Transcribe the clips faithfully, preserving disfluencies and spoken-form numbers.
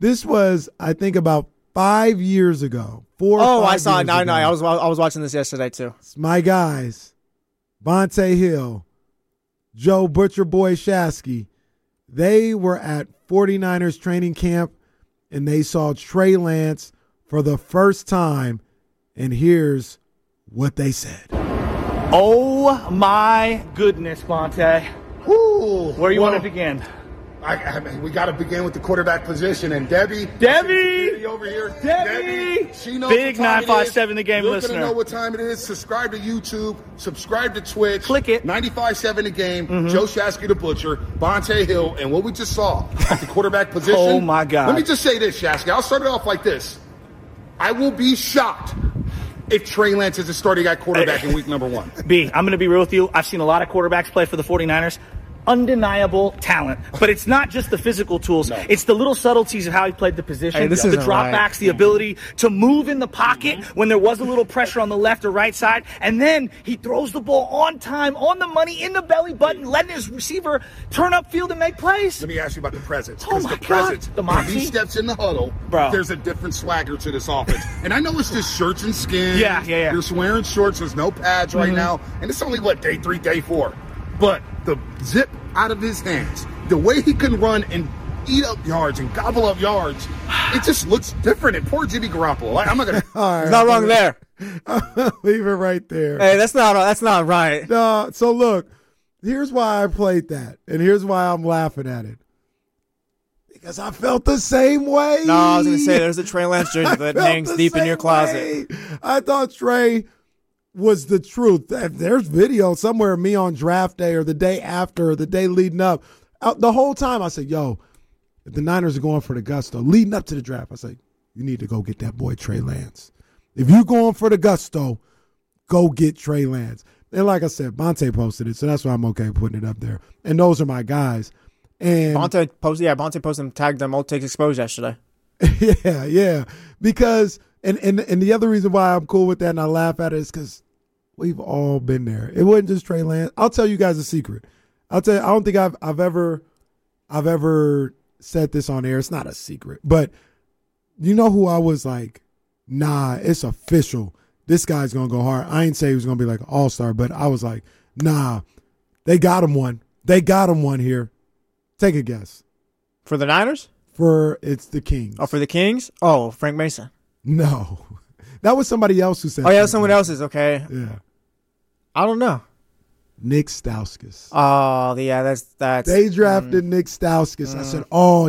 This was, I think, about five years ago. Four. Oh, or five I saw it. years No, ago. no, I was I was watching this yesterday too. It's my guys, Bonta Hill, Joe Butcher Boy Shasky. They were at 49ers training camp, and they saw Trey Lance for the first time. And here's what they said. Oh, my goodness, Bonta. Woo. Where do you well, want to begin? I, I mean, we got to begin with the quarterback position. And Debbie. Debbie. Over here. Debbie. Debbie she knows Big what time nine five seven it The is. Game You're listener. You're going to know what time it is. Subscribe to YouTube. Subscribe to Twitch. Click it. ninety-five seven The Game. Mm-hmm. Joe Shasky the Butcher. Bonta Hill. And what we just saw at the quarterback position. Oh, my God. Let me just say this, Shasky. I'll start it off like this. I will be shocked if Trey Lance is the starting at quarterback in week number one. B, I'm going to be real with you. I've seen a lot of quarterbacks play for the 49ers. Undeniable talent. But it's not just the physical tools. No. It's the little subtleties of how he played the position, hey, this the isn't dropbacks, right. the ability to move in the pocket mm-hmm. when there was a little pressure on the left or right side. And then he throws the ball on time, on the money, in the belly button, letting his receiver turn upfield and make plays. Let me ask you about the presence. Oh, my the God. presence, The when moxie? he steps in the huddle, Bro. There's a different swagger to this offense. And I know it's just shirts and skins. Yeah, yeah, yeah. You're wearing shorts. There's no pads mm-hmm. right now. And it's only, what, day three, day four. But the zip out of his hands, the way he can run and eat up yards and gobble up yards, it just looks different. And poor Jimmy Garoppolo. I'm not going to. Right, It's not wrong there. Leave it right there. Hey, that's not that's not right. No, so look, here's why I played that, and here's why I'm laughing at it. Because I felt the same way. No, I was going to say there's a Trey Lance jersey that hangs deep in your closet. Way. I thought Trey was the truth. There's video somewhere of me on draft day or the day after or the day leading up. The whole time I said, yo, if the Niners are going for the gusto, leading up to the draft, I said, you need to go get that boy Trey Lance. If you're going for the gusto, go get Trey Lance. And like I said, Bonta posted it, so that's why I'm okay putting it up there. And those are my guys. And Bonta posted, yeah, Bonta posted and tagged them all takes exposed yesterday. yeah, yeah. Because and, and and the other reason why I'm cool with that and I laugh at it is because we've all been there. It wasn't just Trey Lance. I'll tell you guys a secret. I'll tell you, I don't think I've I've ever I've ever said this on air. It's not a secret. But you know who I was like, nah, it's official. This guy's gonna go hard. I ain't say he was gonna be like an all-star, but I was like, nah, they got him one. They got him one here. Take a guess. For the Niners? For it's the Kings. Oh, for the Kings? Oh, Frank Mason. No. That was somebody else who said Oh, yeah, Frank someone Mason. else's. Okay. Yeah. I don't know. Nick Stauskas. Oh, yeah, that's that's. They drafted mm, Nick Stauskas. Mm. I said, oh,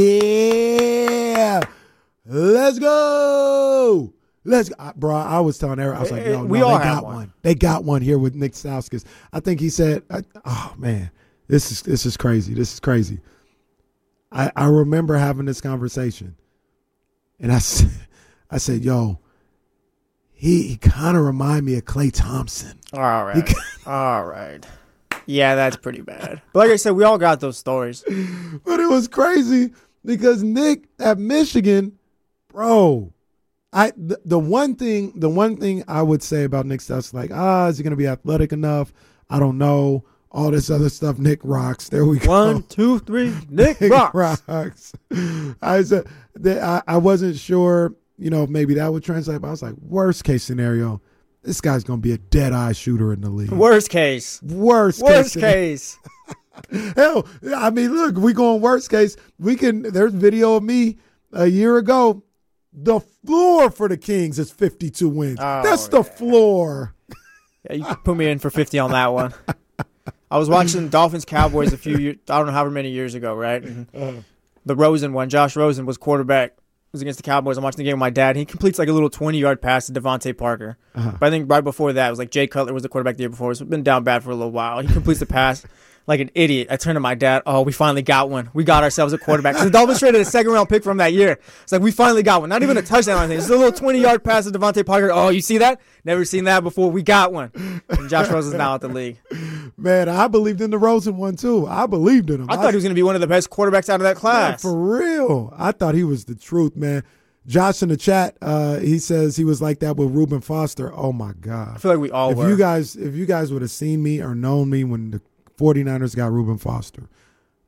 yeah. Let's go. Let's go. Bro, I was telling Eric, I was like, no, we no, all they got one. one. They got one here with Nick Stauskas. I think he said, oh, man, this is this is crazy. This is crazy. I, I remember having this conversation. And I said, I said, yo, he, he kind of reminded me of Klay Thompson. All right. He, all right. Yeah, that's pretty bad. But like I said, we all got those stories. But it was crazy because Nick at Michigan, bro, I the, the one thing the one thing I would say about Nick Stauskas, like, ah, is he going to be athletic enough? I don't know. All this other stuff, Nick rocks. There we go. One, two, three, Nick, Nick rocks. rocks. I said that I, I wasn't sure, you know, maybe that would translate, but I was like, worst case scenario, this guy's gonna be a dead eye shooter in the league. Worst case. Worst, worst case. case. Hell, I mean, look, we going worst case. We can. There's video of me a year ago. The floor for the Kings is fifty-two wins. Oh, That's the yeah. floor. Yeah, you put me in for fifty on that one. I was watching Dolphins Cowboys a few years, I don't know how many years ago, right? Mm-hmm. The Rosen one, Josh Rosen was quarterback. Was against the Cowboys. I'm watching the game with my dad. He completes like a little twenty-yard pass to Devontae Parker. Uh-huh. But I think right before that, it was like Jay Cutler was the quarterback the year before. So it's been down bad for a little while. He completes the pass like an idiot. I turned to my dad. Oh, we finally got one. We got ourselves a quarterback. So the Dolphins traded a second-round pick from that year. It's like we finally got one. Not even a touchdown or anything. It's a little twenty-yard pass to Devontae Parker. Oh, you see that? Never seen that before. We got one. And Josh Rosen's now at the league. Man, I believed in the Rosen one, too. I believed in him. I, I thought he was going to be one of the best quarterbacks out of that class. Man, for real. I thought he was the truth, man. Josh in the chat, uh, he says he was like that with Reuben Foster. Oh, my God. I feel like we all if were. You guys, if you guys would have seen me or known me when the 49ers got Reuben Foster,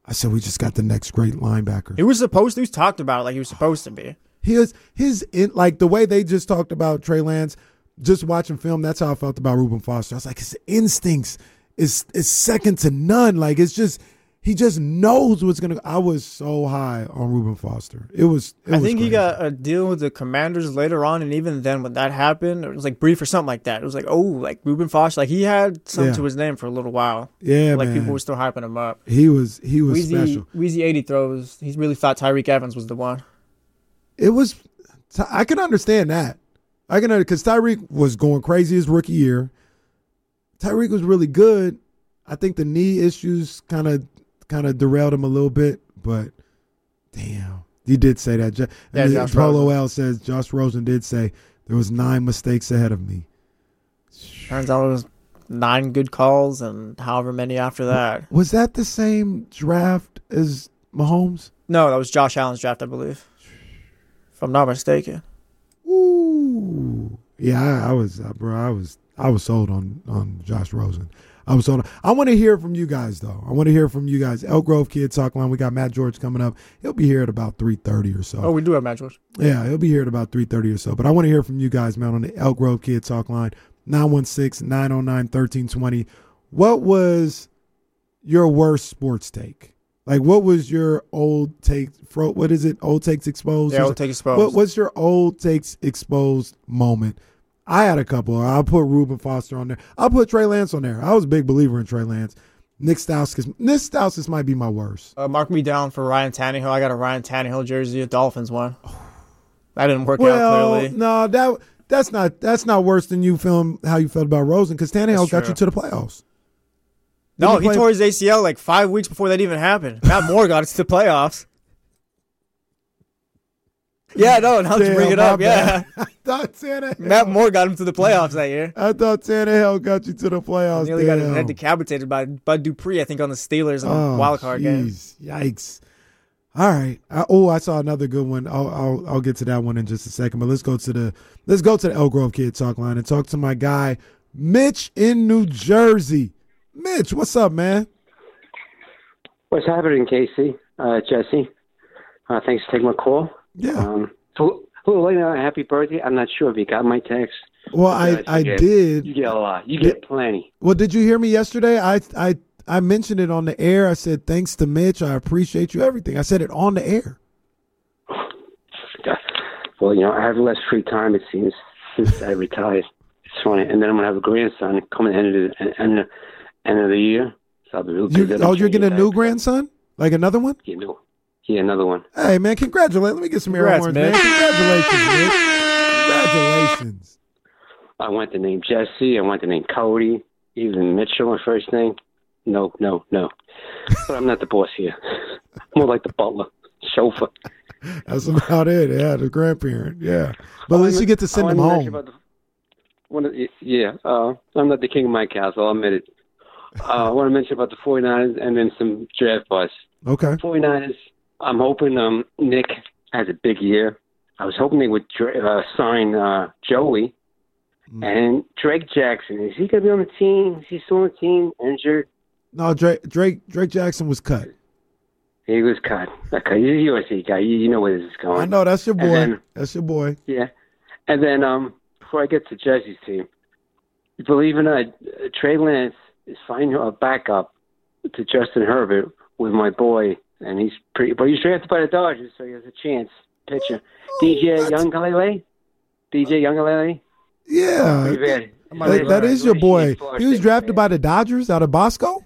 I said we just got the next great linebacker. He was supposed to. He was talked about it like he was supposed to be. His his in, like the way they just talked about Trey Lance, just watching film. That's how I felt about Reuben Foster. I was like, his instincts is is second to none. Like it's just he just knows what's gonna. I was so high on Reuben Foster. It was. It I was think crazy. he got a deal with the Commanders later on, and even then, when that happened, it was like brief or something like that. It was like, oh, like Reuben Foster, like he had something Yeah. to his name for a little while. Yeah, like man. people were still hyping him up. He was he was Wheezy, special. Wheezy eighty throws. He really thought Tyreek Evans was the one. It was. I can understand that. I can because Tyreek was going crazy his rookie year. Tyreek was really good. I think the knee issues kind of kind of derailed him a little bit, but damn, he did say that. Jo- Yeah, and Josh Polo Rosen. L says Josh Rosen did say there was nine mistakes ahead of me. Turns out it was nine good calls and however many after that. Was that the same draft as Mahomes? No, that was Josh Allen's draft, I believe. If I'm not mistaken. Ooh, yeah, I, I was, uh, bro. I was, I was sold on on Josh Rosen. I was sold. On, I want to hear from you guys, though. I want to hear from you guys. Elk Grove Kids Talk Line. We got Matt George coming up. He'll be here at about three thirty or so. Oh, we do have Matt George. Yeah, he'll be here at about three thirty or so. But I want to hear from you guys, man, on the Elk Grove Kids Talk Line, nine one six, nine oh nine, one three two zero. What was your worst sports take? Like, what was your old take? Fro, what is it? Old takes exposed? Yeah, Old Take Exposed. What, what's your old takes exposed moment? I had a couple. I'll put Reuben Foster on there. I'll put Trey Lance on there. I was a big believer in Trey Lance. Nick Stauskas. Nick Stauskas might be my worst. Uh, mark me down for Ryan Tannehill. I got a Ryan Tannehill jersey, a Dolphins one. That didn't work Well, out clearly. no, that that's not that's not worse than you film how you felt about Rosen because Tannehill That's got true. you to the playoffs. No, Didn't he play- tore his A C L like five weeks before that even happened. Matt Moore got us to the playoffs. Yeah, no, now to Damn, bring it my up, yeah. bad. I thought Tannehill. Matt Moore got him to the playoffs that year. I thought Tannehill got you to the playoffs. Nearly got his Damn. head decapitated by Bud Dupree, I think, on the Steelers in the Oh, wild card game. jeez. Yikes. All right. I, oh, I saw another good one. I'll, I'll I'll get to that one in just a second. But let's go to the let's go to the Elk Grove Kid Talk Line and talk to my guy Mitch in New Jersey. Mitch, what's up, man? What's happening, Casey? Uh, Jesse? Uh, thanks for taking my call. Yeah. Um, so, who late uh, happy birthday? I'm not sure if you got my text. Well, I Yes, I you get- did. You get a lot. You Did- get plenty. Well, did you hear me yesterday? I I I mentioned it on the air. I said thanks to Mitch. I appreciate you. Everything. I said it on the air. Well, you know, I have less free time, it seems, since I retired. It's funny. And then I'm going to have a grandson coming at the end of the, end of, end of the year. So I'll be real You, busy. oh, you're getting a new back. grandson? Like another one? Yeah, no. Yeah, another one. Hey, man, congratulations. Let me get some air Congrats, horns, man. Mitch. Congratulations, Mitch. Congratulations. I want the name Jesse. I want the name Cody. Even Mitchell, my first name. No, no, no. But I'm not the boss here. More like the butler, chauffeur. That's about it. Yeah, the grandparent. Yeah. But at least you get to send Oh, I them wanna mention home. about the- one of the- yeah, uh, I'm not the king of my castle. I'll admit it. Uh, I want to mention about the 49ers and then some draft buzz. Okay. 49ers, I'm hoping um, Nick has a big year. I was hoping they would dra- uh, sign uh, Joey. Mm. And Drake Jackson, is he going to be on the team? Is he still on the team? Injured? No, Drake Drake Drake Jackson was cut. He was cut. Okay, you're a U S C guy. You, you know where this is going. I know that's your boy. And then- that's your boy. Yeah. And then um, before I get to Jesse's team, believe it or not, uh, Trey Lance is finding a backup to Justin Herbert with my boy, and he's pretty. But he's drafted by the Dodgers, so he has a chance. Pitcher D J Youngalele, D J Youngalele. Yeah. Pretty bad. That, that is your boy. Florida He was State drafted fan. by the Dodgers out of Bosco?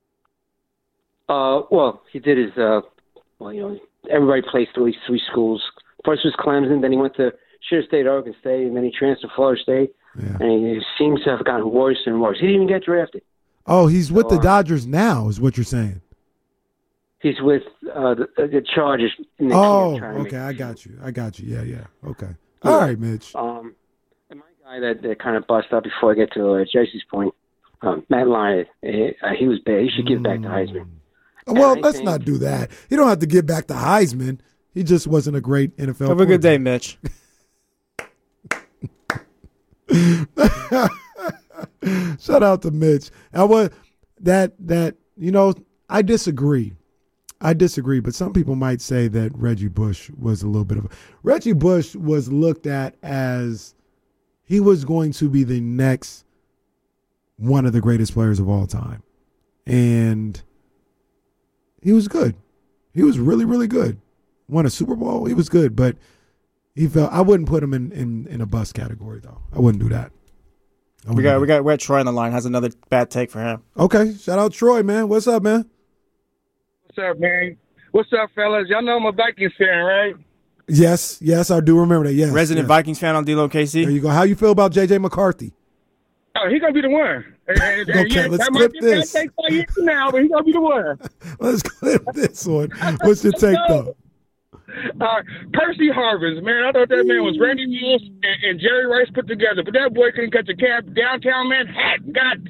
Uh, well, he did his. Uh, well, you know, everybody plays through these three schools. First was Clemson, then he went to should have stayed at Oregon State, and then he transferred to Florida State. Yeah. And he seems to have gotten worse and worse. He didn't even get drafted. Oh, he's with the Uh, Dodgers now, is what you're saying. He's with uh, the, the Chargers. And they Oh, can't try to okay. make- I got you. I got you. Yeah, yeah. Okay. All right, Mitch. Um, and my guy that, that kind of bust up before I get to uh, Jesse's point, um, Matt Lyon, uh, he was bad. He should give back to Heisman. Well, I let's think- not do that. You don't have to get back to Heisman. He just wasn't a great N F L Have a good day, quarterback. Mitch. Shout out to Mitch. I was that that you know I disagree. I disagree, but some people might say that Reggie Bush was a little bit of a Reggie Bush was looked at as he was going to be the next one of the greatest players of all time. And he was good. He was really, really good. Won a Super Bowl. He was good, but he felt I wouldn't put him in, in, in a bust category though. I wouldn't do that. We got we got we got Troy on the line. Has another bad take for him. Okay, shout out Troy, man. What's up, man? What's up, man? What's up, fellas? Y'all know I'm a Vikings fan, right? Yes, yes, I do remember that. Yes, Resident yes. Vikings fan on D-Lo K C. There you go. How you feel about J J McCarthy? Oh, he gonna be the one. And, and, Okay, yeah, let's that clip might be this. Take five years from now, but he gonna be the one. Let's clip this one. What's your take, though? Uh, Percy Harvins, man, I thought that man was Randy Moss and, and Jerry Rice put together, but that boy couldn't catch a cab downtown Manhattan. God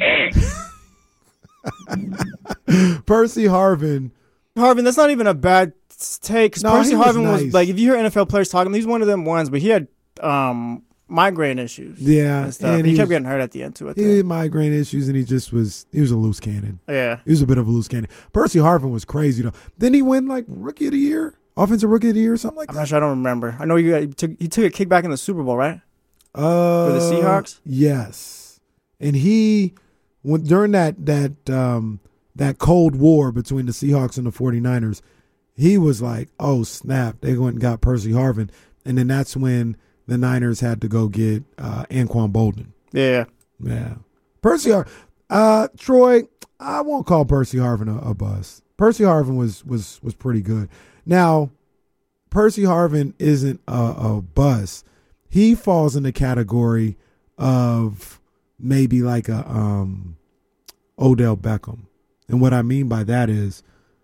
damn. Percy Harvin. Harvin, that's not even a bad take. 'Cause No, Percy he was Harvin was nice. like, if you hear N F L players talking, he's one of them ones, but he had um, migraine issues. Yeah, and stuff. and he, he kept was- getting hurt at the end too. I He think. had migraine issues, and he just was, he was a loose cannon. Yeah. He was a bit of a loose cannon. Percy Harvin was crazy, though. Didn't he win, like, Rookie of the Year? Offensive Rookie of the Year or something like I'm that? not sure. I don't remember. I know you got, he took he took a kickback in the Super Bowl, right? Uh, For the Seahawks? Yes. And he, when, during that, that, um, that Cold War between the Seahawks and the 49ers, he was like, oh, snap. They went and got Percy Harvin. And then that's when the Niners had to go get uh, Anquan Bolden. Yeah. Yeah. Percy Har- uh Troy, I won't call Percy Harvin a, a bust. Percy Harvin was was was pretty good. Now, Percy Harvin isn't a, a bust. He falls in the category of maybe like a um Odell Beckham. And what I mean by that is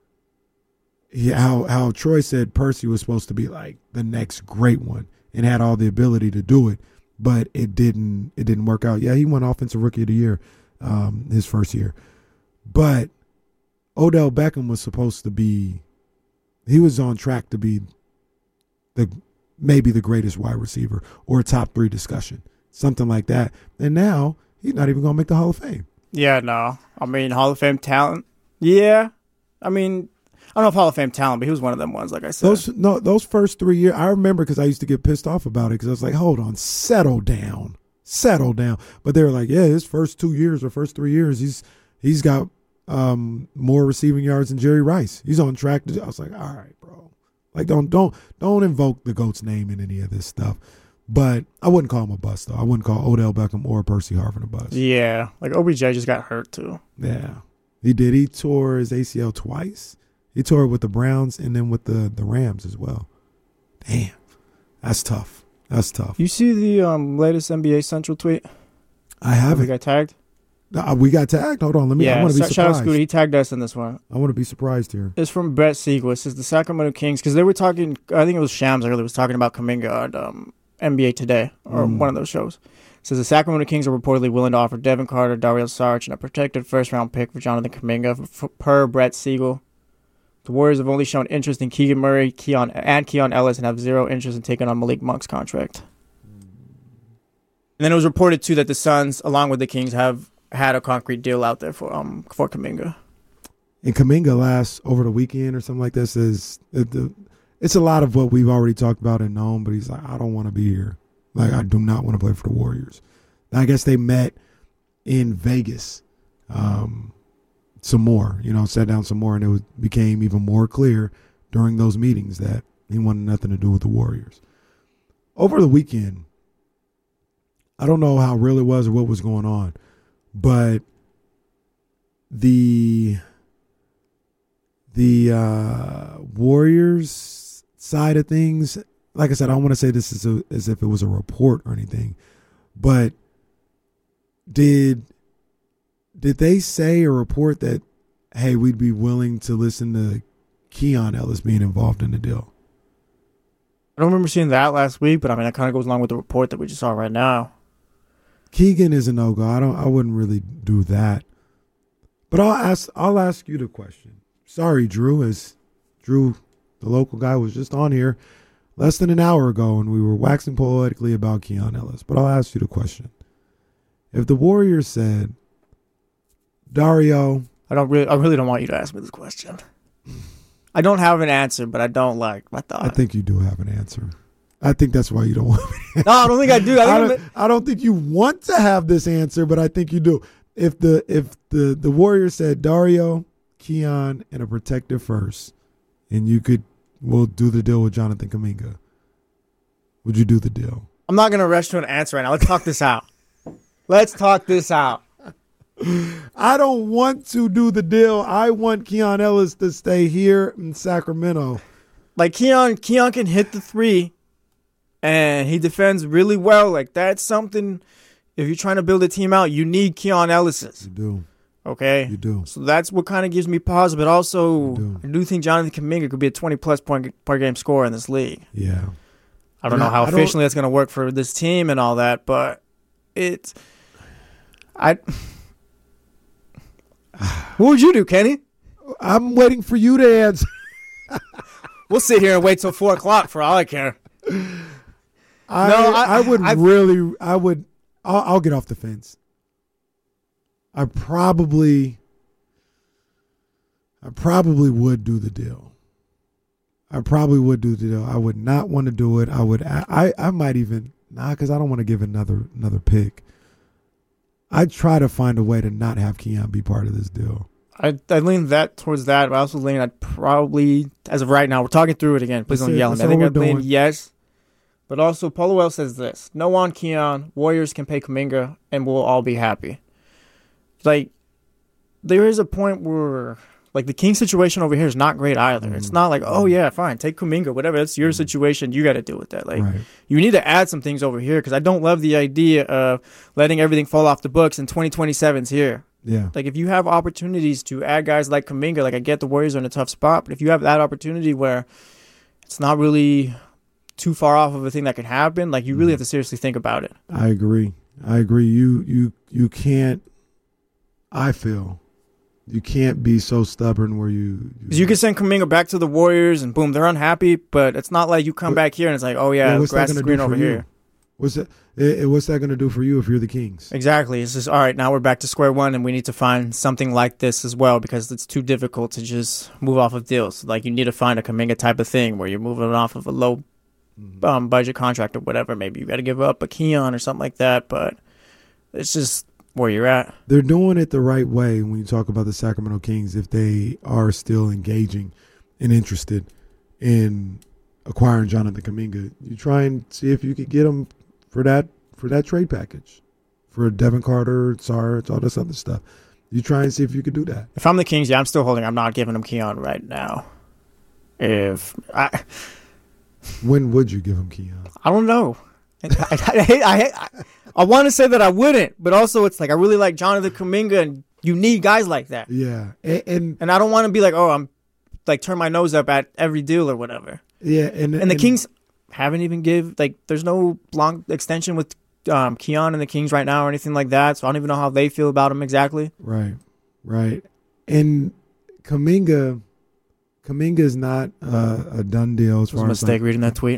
he, how how Troy said Percy was supposed to be like the next great one and had all the ability to do it, but it didn't it didn't work out. Yeah, he won Offensive Rookie of the Year um, his first year, but Odell Beckham was supposed to be he was on track to be the maybe the greatest wide receiver or top three discussion, something like that. And now he's not even going to make the Hall of Fame. Yeah, no. I mean, Hall of Fame talent. Yeah. I mean, I don't know if Hall of Fame talent, but he was one of them ones, like I said. Those no, those first three years, I remember because I used to get pissed off about it because I was like, hold on, settle down, settle down. But they were like, yeah, his first two years or first three years, he's he's got um, more receiving yards than Jerry Rice. He's on track to. I was like, all right, bro, like don't don't don't invoke the GOAT's name in any of this stuff. But I wouldn't call him a bust though. I wouldn't call Odell Beckham or Percy Harvin a bust. Yeah, like O B J just got hurt too. Yeah, he did. He tore his A C L twice. He tore it with the Browns and then with the, the Rams as well. Damn. That's tough. That's tough. You see the um, latest N B A Central tweet? I We haven't. got tagged? Uh, we got tagged? Hold on. Let me. I Yeah, want to be sh- shout out surprised. Scooter. He tagged us in this one. I want to be surprised here. It's from Brett Siegel. It says the Sacramento Kings, because they were talking, I think it was Shams earlier, was talking about Kuminga on um, N B A Today, or Mm. one of those shows. It says the Sacramento Kings are reportedly willing to offer Devin Carter, Dario Saric, and a protected first-round pick for Jonathan Kuminga, f- f- per Brett Siegel. The Warriors have only shown interest in Keegan Murray Keon, and Keon Ellis and have zero interest in taking on Malik Monk's contract. And then it was reported, too, that the Suns, along with the Kings, have had a concrete deal out there for um for Kuminga. And Kuminga last over the weekend or something like this is it, the, it's a lot of what we've already talked about and known, but he's like, I don't want to be here. Like, I do not want to play for the Warriors. And I guess they met in Vegas um, some more, you know, sat down some more, and it was, became even more clear during those meetings that he wanted nothing to do with the Warriors. Over the weekend, I don't know how real it was or what was going on, but the the uh, Warriors side of things, like I said, I don't want to say this as, a, as if it was a report or anything, but did did they say or report that, hey, we'd be willing to listen to Keon Ellis being involved in the deal? I don't remember seeing that last week, but I mean, that kind of goes along with the report that we just saw right now. Keegan is a no-go. I don't. I wouldn't really do that. But I'll ask. I'll ask you the question. Sorry, Drew. As Drew, the local guy, was just on here less than an hour ago, and we were waxing poetically about Keon Ellis. But I'll ask you the question: if the Warriors said, Dario, I don't really, I really don't want you to ask me this question. I don't have an answer, but I don't like my thought. I think you do have an answer. I think that's why you don't want me. No, I don't think I do. I, think I, I'm- don't, I don't think you want to have this answer, but I think you do. If the if the, the Warriors said Dario, Keon, and a protective first, and you could, we'll do the deal with Jonathan Kuminga, would you do the deal? I'm not going to rush to an answer right now. Let's talk this out. Let's talk this out. I don't want to do the deal. I want Keon Ellis to stay here in Sacramento. Like, Keon, Keon can hit the three, and he defends really well. Like, that's something, if you're trying to build a team out, you need Keon Ellis's. You do. Okay? You do. So that's what kind of gives me pause, but also do. I do think Jonathan Kuminga could be a twenty-plus point per game scorer in this league. Yeah. I don't And know how I- I don't- efficiently that's going to work for this team and all that, but it's I. What would you do, Kenny? I'm waiting for you to answer. We'll sit here and wait till four o'clock for all I care. I, No, I, I- would I've- really, I would, I'll, I'll get off the fence. I probably, I probably would do the deal. I probably would do the deal. I would not want to do it. I would, I, I, I might even, nah, because I don't want to give another, another pick. I'd try to find a way to not have Keon be part of this deal. I I lean that towards that, but I also lean I'd probably, as of right now, we're talking through it again. Please That's don't it. yell at me. That's I think all I'd we're lean doing. yes. But also, Paulo Well says this: no on Keon, Warriors can pay Kuminga, and we'll all be happy. Like, there is a point where, like, the King situation over here is not great either. It's not like, oh yeah, fine, take Kuminga, whatever. That's your situation. You got to deal with that. Like, Right. you need to add some things over here because I don't love the idea of letting everything fall off the books and twenty twenty-seven's here. Yeah. Like, if you have opportunities to add guys like Kuminga, like, I get the Warriors are in a tough spot, but if you have that opportunity where it's not really too far off of a thing that can happen, like, you really have to seriously think about it. I agree. I agree. You, you, you can't, I feel, you can't be so stubborn where you. Because you can send Kuminga back to the Warriors and boom, they're unhappy, but it's not like you come What- back here and it's like, oh yeah, Yeah, the what's that grass is gonna green do over for you? here. What's that? eh, eh, What's that going to do for you if you're the Kings? Exactly. It's just, all right, now we're back to square one and we need to find something like this as well because it's too difficult to just move off of deals. Like, you need to find a Kuminga type of thing where you're moving off of a low um, budget contract or whatever. Maybe you got to give up a Keon or something like that, but it's just where you're at. They're doing it the right way when you talk about the Sacramento Kings if they are still engaging and interested in acquiring Jonathan Kuminga. You try and see if you could get him for that for that trade package for Devin Carter, Sarge, all this other stuff. You try and see if you could do that. If I'm the Kings, yeah, I'm still holding. I'm not giving him Keon right now. If I, When would you give him Keon? I don't know. I, I, I hate. I, hate- I, I want to say that I wouldn't, but also it's like I really like Jonathan Kuminga, and you need guys like that. Yeah, and, and And I don't want to be like, oh, I'm like turn my nose up at every deal or whatever. yeah, and And the Kings haven't even give like there's no long extension with um, Keon and the Kings right now or anything like that. So I don't even know how they feel about him exactly. Right, right, and Kuminga, Kuminga is not uh, a done deal as It was a far as mistake like, reading that tweet.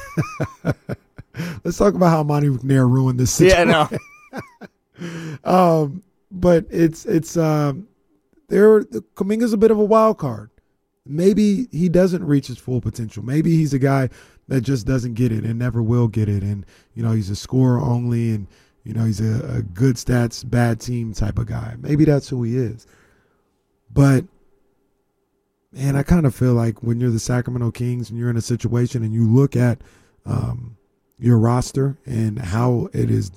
let's talk about how Monty McNair ruined this Yeah, situation. no. um, but it's it's um, there. Kuminga's a bit of a wild card. Maybe he doesn't reach his full potential. Maybe he's a guy that just doesn't get it and never will get it. And you know, he's a scorer only, and you know, he's a, a good stats, bad team type of guy. Maybe that's who he is. But man, I kind of feel like when you're the Sacramento Kings and you're in a situation and you look at um, your roster and how it is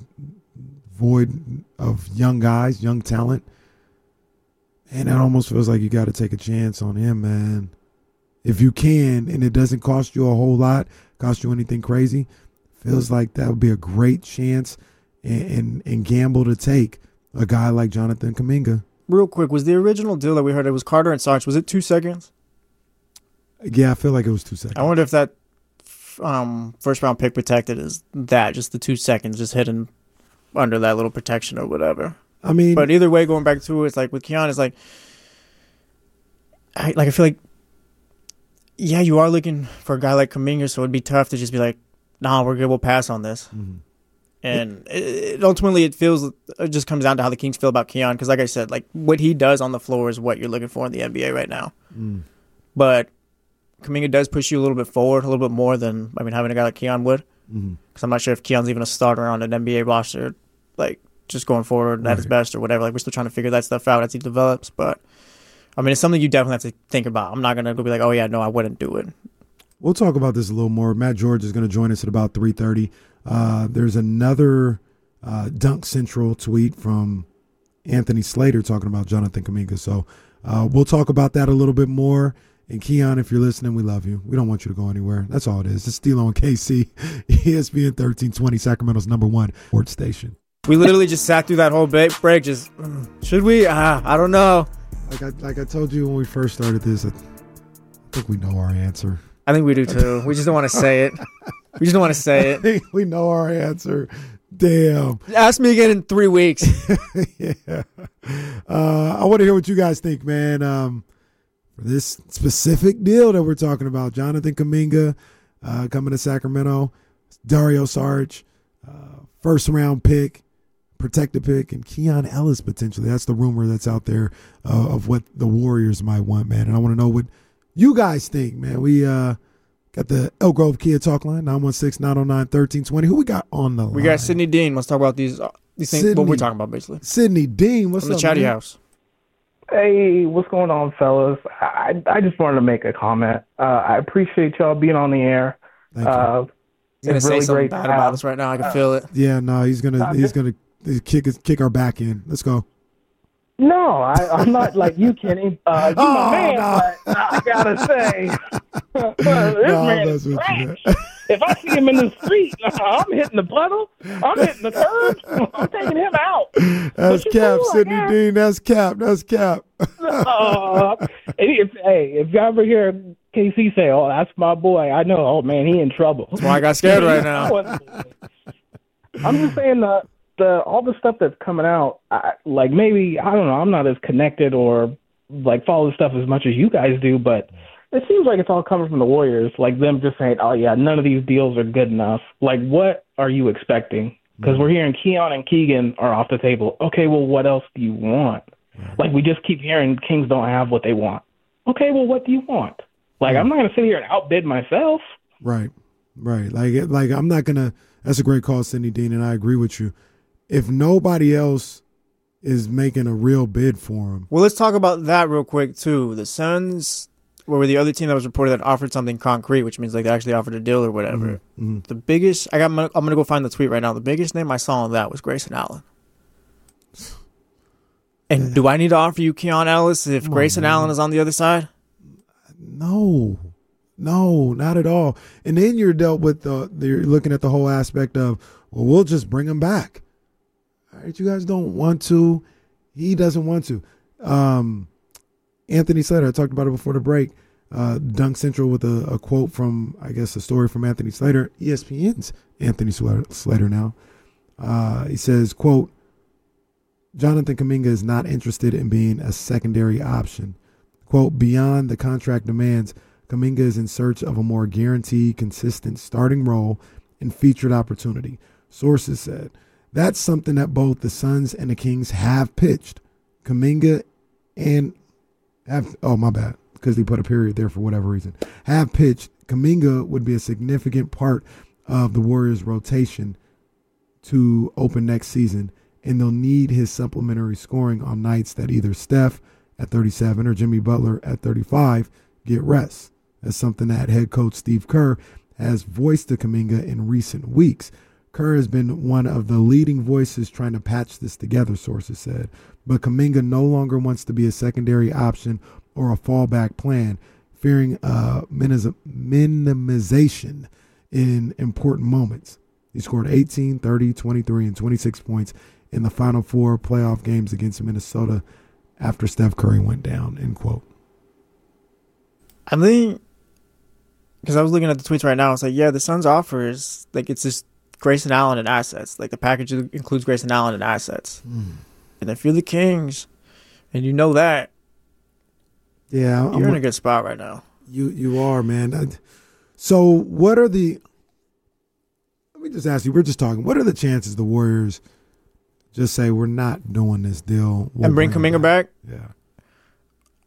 void of young guys, young talent, and it almost feels like you got to take a chance on him, man. If you can, and it doesn't cost you a whole lot, cost you anything crazy, feels like that would be a great chance and, and, and gamble to take a guy like Jonathan Kuminga. Real quick, was the original deal that we heard it was Carter and Sarge? Was it two seconds? Yeah, I feel like it was two seconds. I wonder if that um, first round pick protected is that just the two seconds just hidden under that little protection or whatever. I mean, But either way, going back to it, it's like with Keon, it's like, I like I feel like, yeah, you are looking for a guy like Kuminga, so it'd be tough to just be like, nah, we're good, we'll pass on this. mhm. And it, it, ultimately, it feels it just comes down to how the Kings feel about Keon, because like I said, like what he does on the floor is what you're looking for in the N B A right now. Mm. But Kuminga does push you a little bit forward, a little bit more than, I mean, having a guy like Keon would. Because mm-hmm. I'm not sure if Keon's even a starter on an N B A roster, like, just going forward at right. his best or whatever. Like, we're still trying to figure that stuff out as he develops. But, I mean, it's something you definitely have to think about. I'm not going to go be like, oh, yeah, no, I wouldn't do it. We'll talk about this a little more. Matt George is going to join us at about three thirty. Uh, there's another uh, Dunk Central tweet from Anthony Slater talking about Jonathan Kuminga. So uh, we'll talk about that a little bit more. And Keon, if you're listening, we love you. We don't want you to go anywhere. That's all it is. It's Stilo and K C, E S P N thirteen twenty, Sacramento's number one sports station. We literally just sat through that whole break. Just should we? Uh, I don't know. Like I like I told you when we first started this, I think we know our answer. I think we do too. We just don't want to say it. We just don't want to say I think we know our answer. Damn. Ask me again in three weeks. yeah. Uh, I want to hear what you guys think, man. Um, for this specific deal that we're talking about, Jonathan Kuminga uh, coming to Sacramento, Dario Saric, uh, first round pick, protected pick, and Keon Ellis potentially. That's the rumor that's out there uh, of what the Warriors might want, man. And I want to know what you guys think, man. We uh, got the Elk Grove Kia talk line, nine one six, nine oh nine, one three two zero. Who we got on the line? We got Sidney Dean. Let's talk about these, uh, these things, Sydney, what we're talking about, basically. Sidney Dean, what's From up, the Chatty man? House. Hey, what's going on, fellas? I I just wanted to make a comment. Uh, I appreciate y'all being on the air. Thank you. Uh, He's going to say really something great bad to about have. us right now. I can feel it. Yeah, no, he's gonna Uh, he's gonna kick us- kick our back in. Let's go. No, I, I'm not like you, Kenny. Uh, you Oh, my man, no. but I gotta say, this No, man I'm is messing with you, trash. If I see him in the street, I'm hitting the puddle. I'm hitting the curb. I'm taking him out. That's What you Cap, doing, Sidney man? Dean. That's Cap. That's Cap. Uh, if, hey, if you ever hear K C say, "Oh, that's my boy," I know. Oh man, he in trouble. That's why I got scared right now. I'm just saying the the all the stuff that's coming out. I, like maybe I don't know. I'm not as connected or like follow the stuff as much as you guys do, but it seems like it's all coming from the Warriors. Like them just saying, "Oh yeah, none of these deals are good enough." Like, what are you expecting? Because we're hearing Keon and Keegan are off the table. Okay, well, what else do you want? Like, we just keep hearing Kings don't have what they want. Okay, well, what do you want? Like, I'm not going to sit here and outbid myself. Right, right. Like, it- like I'm not gonna. That's a great call, Sidney Dean, and I agree with you. If nobody else is making a real bid for him, Well, let's talk about that real quick, too. The Suns were the other team that was reported that offered something concrete, which means like they actually offered a deal or whatever. mm-hmm. The biggest, I got, I'm going to go find the tweet right now. The biggest name I saw on that was Grayson Allen. And do I need to offer you Keon Ellis if Come on, Grayson man. Allen is on the other side? no, no, not at all. And then you're dealt with the. You're looking at the whole aspect of, well, we'll just bring him back. All right, you guys don't want to. He doesn't want to. Um, Anthony Slater, I talked about it before the break. Uh, Dunk Central with a, a quote from, I guess, a story from Anthony Slater, E S P N's Anthony Slater, Slater now. Uh, he says, quote, Jonathan Kuminga is not interested in being a secondary option. Quote, beyond the contract demands, Kuminga is in search of a more guaranteed, consistent starting role and featured opportunity. Sources said, that's something that both the Suns and the Kings have pitched. Kuminga and have, oh, my bad, because they put a period there for whatever reason, have pitched. Kuminga would be a significant part of the Warriors' rotation to open next season, and they'll need his supplementary scoring on nights that either Steph at thirty-seven or Jimmy Butler at thirty-five get rest. That's something that head coach Steve Kerr has voiced to Kuminga in recent weeks. Kerr has been one of the leading voices trying to patch this together, sources said. But Kuminga no longer wants to be a secondary option or a fallback plan, fearing uh, minimiz- minimization in important moments. He scored eighteen, thirty, twenty-three, and twenty-six points in the final four playoff games against Minnesota after Steph Curry went down, end quote. I think, because I was looking at the tweets right now, it's like, yeah, the Suns offer is, like, it's just Grayson Allen and assets. Like, the package includes Grayson Allen and assets. Mm. And if you're the Kings, and you know that, Yeah, you're I'm, in a good spot right now. You you are, man. I- So what are the – let me just ask you, we're just talking. What are the chances the Warriors just say we're not doing this deal? We'll and bring him Kuminga back? Yeah.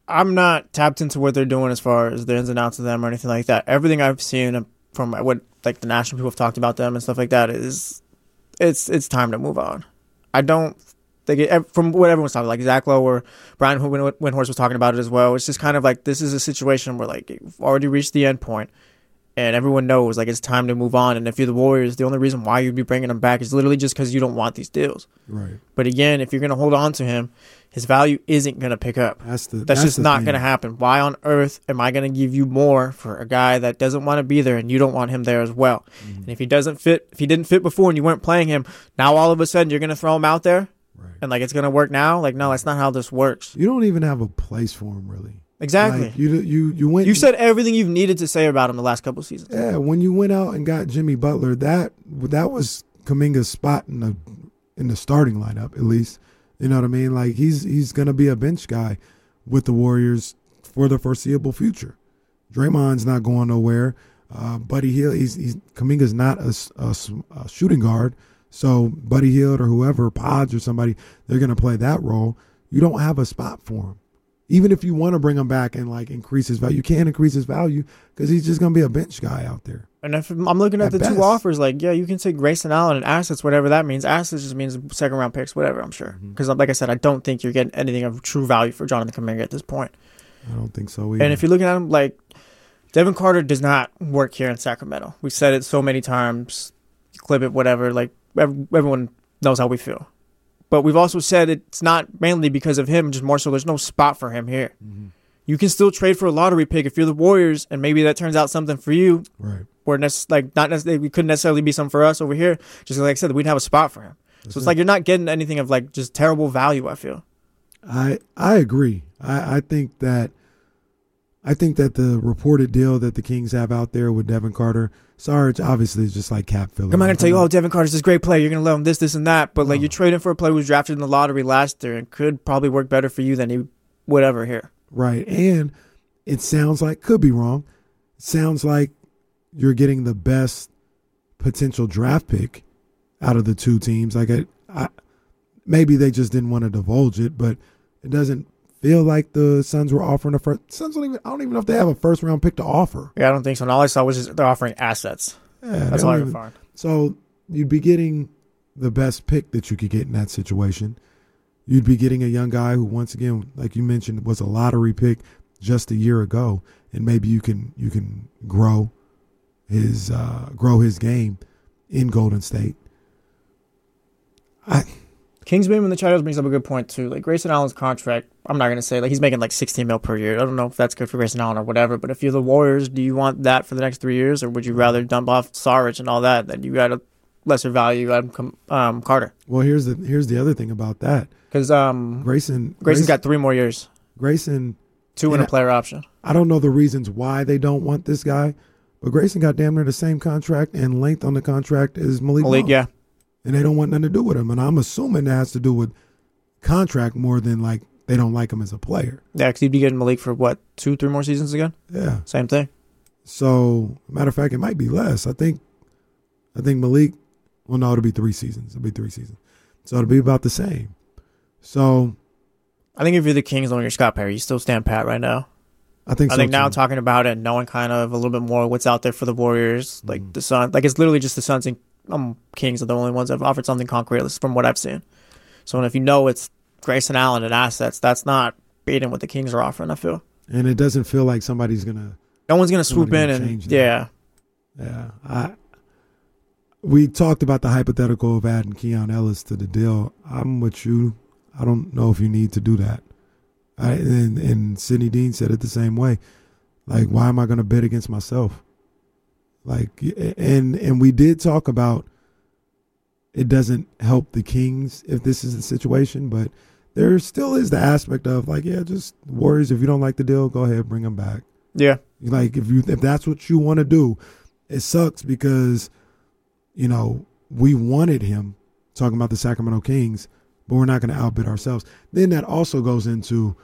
I'm not tapped into what they're doing as far as the ins and outs of them or anything like that. Everything I've seen from what like the national people have talked about them and stuff like that is it's it's time to move on. I don't think it, from what everyone's talking like Zach Lowe or Brian Windhorst was talking about it as well. It's just kind of like this is a situation where like you've already reached the end point. And everyone knows, like, it's time to move on. And if you're the Warriors, the only reason why you'd be bringing him back is literally just because you don't want these deals. Right. But again, if you're going to hold on to him, his value isn't going to pick up. That's the. That's, that's just the not thing. going to happen. Why on earth am I going to give you more for a guy that doesn't want to be there and you don't want him there as well? Mm-hmm. And if he doesn't fit, if he didn't fit before and you weren't playing him, now all of a sudden you're going to throw him out there? Right. And, like, it's going to work now? Like, no, that's not how this works. You don't even have a place for him, really. Exactly. Like, you you you went. You said everything you've needed to say about him the last couple of seasons. Yeah, when you went out and got Jimmy Butler, that that was Kuminga's spot in the in the starting lineup, at least. You know what I mean? Like he's he's gonna be a bench guy with the Warriors for the foreseeable future. Draymond's not going nowhere. Uh, Buddy Hield, he's he's Kuminga's not a, a, a shooting guard, so Buddy Hield or whoever, Podge or somebody, they're gonna play that role. You don't have a spot for him. Even if you want to bring him back and like increase his value, you can't increase his value because he's just going to be a bench guy out there. And if I'm looking at, At the best. two offers, like, yeah, you can say Grayson Allen and assets, whatever that means. Assets just means second round picks, whatever, I'm sure. Because, mm-hmm. like I said, I don't think you're getting anything of true value for Jonathan Kuminga at this point. I don't think so either. And if you're looking at him, like, Devin Carter does not work here in Sacramento. We've said it so many times, clip it, whatever. Like, everyone knows how we feel. But we've also said it's not mainly because of him, just more so there's no spot for him here. Mm-hmm. You can still trade for a lottery pick if you're the Warriors, and maybe that turns out something for you. Right. Or nec- like not necessarily, we couldn't necessarily be something for us over here. Just like I said, we'd have a spot for him. That's so it's it. Like you're not getting anything of like just terrible value, I feel. I I agree. I, I think that I think that the reported deal that the Kings have out there with Devin Carter, Sarge obviously is just like cap filler. I'm not going to tell you, oh, Devin Carter's this great player. You're going to love him this, this, and that. But like Oh. you're trading for a player who was drafted in the lottery last year and could probably work better for you than he would ever here. Right. And it sounds like, could be wrong, it sounds like you're getting the best potential draft pick out of the two teams. Like I, I, maybe they just didn't want to divulge it, but it doesn't feel like the Suns were offering a first. Suns don't even. I don't even know if they have a first round pick to offer. Yeah, I don't think so. And all I saw was just they're offering assets. Yeah, That's they all I don't could even- find. So you'd be getting the best pick that you could get in that situation. You'd be getting a young guy who, once again, like you mentioned, was a lottery pick just a year ago, and maybe you can you can grow his uh, grow his game in Golden State. I. Kings Beam in the Shadows brings up a good point too. Like Grayson Allen's contract, I'm not gonna say like he's making like sixteen mil per year. I don't know if that's good for Grayson Allen or whatever. But if you're the Warriors, do you want that for the next three years, or would you rather dump off Saric and all that? Then you got a lesser value at um, Carter. Well, here's the here's the other thing about that. Because um, Grayson Grayson's Grayson, got three more years, Grayson. two and and a player option. I don't know the reasons why they don't want this guy, but Grayson got damn near the same contract and length on the contract as Malik. Malik, Monk. yeah. And they don't want nothing to do with him. And I'm assuming that has to do with contract more than like they don't like him as a player. Yeah, because he'd be getting Malik for what, two, three more seasons again? Yeah. Same thing. So, matter of fact, it might be less. I think, I think Malik. Well, no, it'll be three seasons. It'll be three seasons. So it'll be about the same. So, I think if you're the Kings and you're Scott Perry, you still stand pat right now. I think. I so think now too. talking about it and knowing kind of a little bit more what's out there for the Warriors, like Mm-hmm. the Suns, like it's literally just the Suns and um, Kings are the only ones that have offered something concrete from what I've seen. So if you know it's Grayson Allen and assets, that's not beating what the Kings are offering, I feel. And it doesn't feel like somebody's gonna. No one's going to swoop Somebody in gonna and, change that. yeah. Yeah, I. We talked about the hypothetical of adding Keon Ellis to the deal. I'm with you. I don't know if you need to do that. I, and, and Sidney Dean said it the same way. Like, why am I going to bet against myself? Like, and and we did talk about it doesn't help the Kings if this is the situation, but there still is the aspect of like, yeah, just Warriors. If you don't like the deal, go ahead, bring them back. Yeah. Like if you if that's what you want to do, it sucks because, you know, we wanted him, talking about the Sacramento Kings, but we're not going to outbid ourselves. Then that also goes into,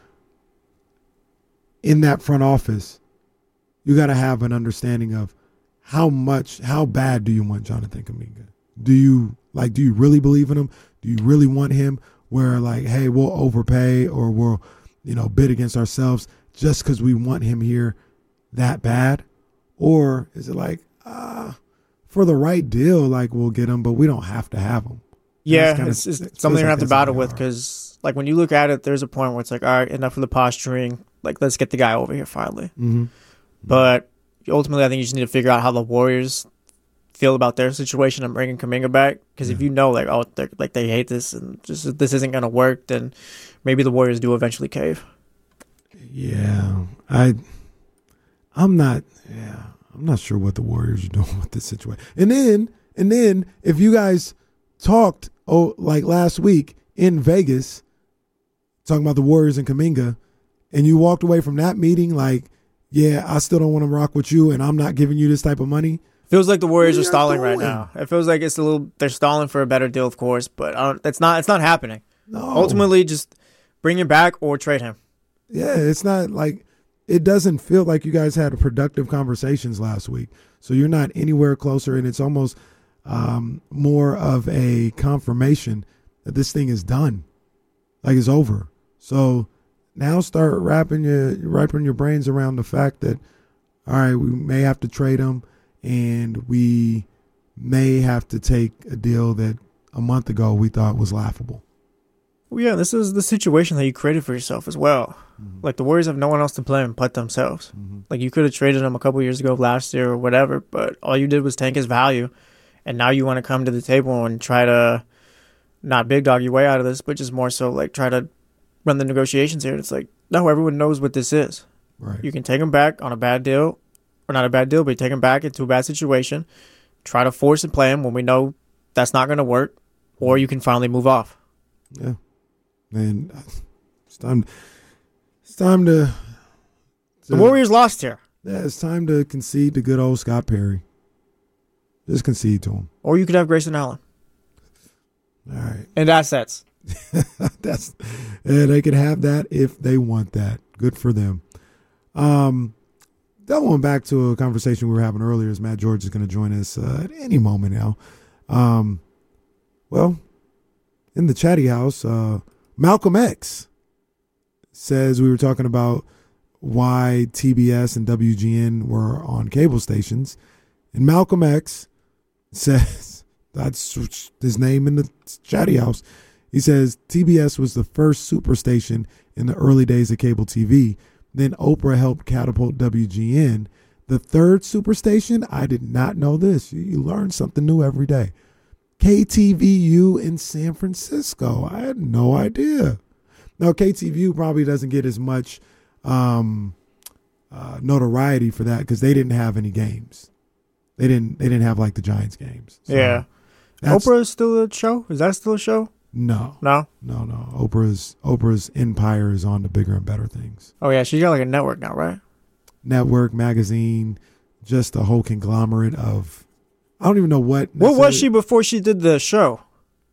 in that front office, you got to have an understanding of how much, how bad do you want Jonathan Kuminga? Do you, like, do you really believe in him? Do you really want him where, like, hey, we'll overpay or we'll you know, bid against ourselves just because we want him here that bad? Or is it like, uh, for the right deal, like we'll get him, but we don't have to have him? Yeah, kinda, it's, it's it something feels you like have to that's how battle they with are. because, like, when you look at it, there's a point where it's like, all right, enough of the posturing. Like, let's get the guy over here finally. Mm-hmm. But ultimately, I think you just need to figure out how the Warriors feel about their situation and bringing Kuminga back. Because if you know, like, oh, like they hate this and just this isn't going to work, then maybe the Warriors do eventually cave. Yeah, I, I'm not. Yeah, I'm not sure what the Warriors are doing with this situation. And then, and then, if you guys talked, oh, like last week in Vegas, talking about the Warriors and Kuminga, and you walked away from that meeting like, yeah, I still don't want to rock with you, and I'm not giving you this type of money. Feels like the Warriors What are are you stalling right doing? now. It feels like it's a little. They're stalling for a better deal, of course, but I don't, it's not. It's not happening. No. Ultimately, just bring him back or trade him. Yeah, it's not like it doesn't feel like you guys had productive conversations last week. So you're not anywhere closer, and it's almost um, more of a confirmation that this thing is done, like it's over. So now start wrapping your wrapping your brains around the fact that, all right, we may have to trade him, and we may have to take a deal that a month ago we thought was laughable. Well, yeah, this is the situation that you created for yourself as well. Mm-hmm. Like, the Warriors have no one else to play him but themselves. Mm-hmm. Like, you could have traded him a couple years ago, last year or whatever, but all you did was tank his value, and now you want to come to the table and try to not big dog your way out of this, but just more so, like, try to run the negotiations here. It's like, no, everyone knows what this is. Right. You can take him back on a bad deal, or not a bad deal, but you take him back into a bad situation, try to force and play him when we know that's not going to work, or you can finally move off. Yeah. And it's time. It's time to, to. The Warriors lost here. Yeah, it's time to concede to good old Scott Perry. Just concede to him. Or you could have Grayson Allen. All right. And assets. That's. Yeah, they could have that if they want that. Good for them. Um, going back to a conversation we were having earlier, as Matt George is going to join us uh, at any moment now. Um, well, in the chatty house, uh. Malcolm X says we were talking about why T B S and W G N were on cable stations. And Malcolm X says, that's his name in the chatty house. He says T B S was the first superstation in the early days of cable T V. Then Oprah helped catapult W G N. The third superstation, I did not know this. You learn something new every day. K T V U in San Francisco. I had no idea. Now, K T V U probably doesn't get as much um, uh, notoriety for that because they didn't have any games. They didn't. They didn't have like the Giants games. So yeah. Oprah is still a show? Is that still a show? No. No? No, no. Oprah's Oprah's empire is on to bigger and better things. Oh, yeah. She's got like a network now, right? Network, magazine, just a whole conglomerate of. I don't even know what. What was she before she did the show?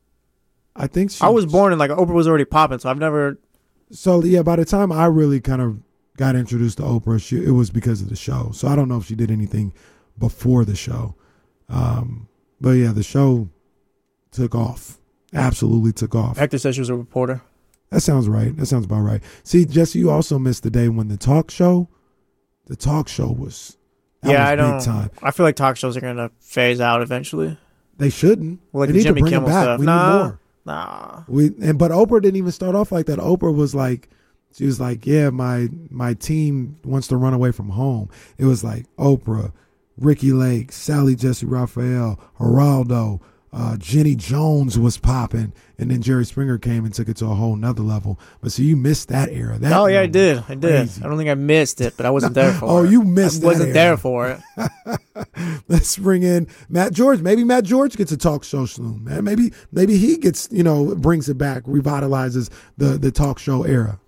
I think she. I was born and like Oprah was already popping, so I've never. So yeah, by the time I really kind of got introduced to Oprah, she, it was because of the show. So I don't know if she did anything before the show, um, but yeah, the show took off. Absolutely took off. Hector said she was a reporter. That sounds right. That sounds about right. See, Jesse, you also missed the day when the talk show, the talk show was. That yeah, was I don't. big time. I feel like talk shows are gonna phase out eventually. They shouldn't. Well, like they the need Jimmy to bring Kimmel them back. stuff. We nah, need more. Nah. We and but Oprah didn't even start off like that. Oprah was like, she was like, yeah, my my team wants to run away from home. It was like Oprah, Ricky Lake, Sally Jesse Raphael, Geraldo, uh, Jenny Jones was popping, and then Jerry Springer came and took it to a whole nother level. But so you missed that era. That oh yeah, era I did. I did. crazy. I don't think I missed it, but I wasn't there for Oh, it. you missed I wasn't that there era. for it. Let's bring in Matt George. Maybe Matt George gets a talk show soon, man. Maybe maybe he gets, you know, brings it back, revitalizes the the talk show era.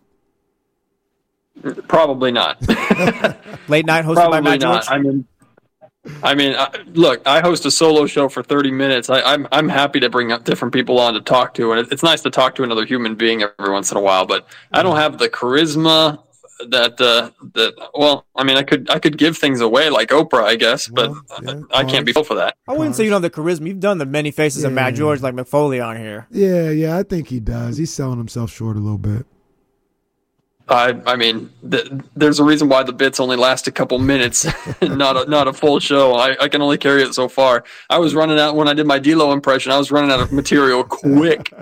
Probably not. Late night hosted Probably by Matt not. George. I mean, I mean, I, look, I host a solo show for thirty minutes. I, I'm I'm happy to bring up different people on to talk to, and it, it's nice to talk to another human being every once in a while. But I don't have the charisma that uh, that. Well, I mean, I could I could give things away like Oprah, I guess, but Well, yeah, I, I can't be full for that. I wouldn't say you don't have the charisma. You've done the many faces of Matt Yeah. George like McFoley on here. Yeah, yeah, I think he does. He's selling himself short a little bit. I, I mean, th- there's a reason why the bits only last a couple minutes, not a, not a full show. I, I can only carry it so far. I was running out when I did my D-Lo impression. I was running out of material quick.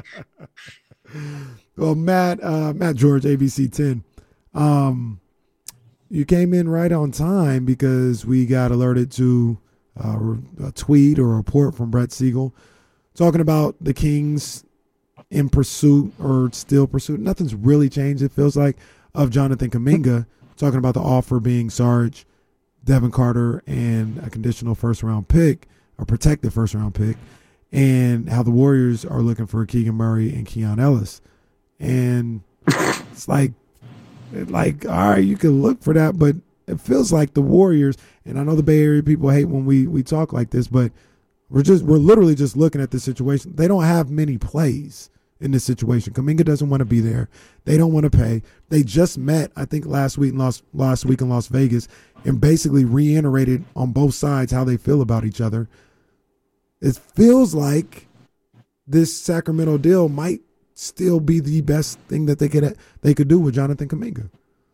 Well, Matt, uh, Matt George, A B C ten, um, you came in right on time because we got alerted to uh, a tweet or a report from Brett Siegel talking about the Kings in pursuit or still pursuit. Nothing's really changed, it feels like, of Jonathan Kuminga, talking about the offer being Sarge, Devin Carter, and a conditional first-round pick, or protected first-round pick, and how the Warriors are looking for Keegan Murray and Keon Ellis. And it's like, like, all right, you can look for that, but it feels like the Warriors, and I know the Bay Area people hate when we, we talk like this, but we're just we're literally just looking at the situation. They don't have many plays in this situation. Kuminga doesn't want to be there. They don't want to pay. They just met, I think, last week in Las, last week in Las Vegas and basically reiterated on both sides how they feel about each other. It feels like this Sacramento deal might still be the best thing that they could they could do with Jonathan Kuminga.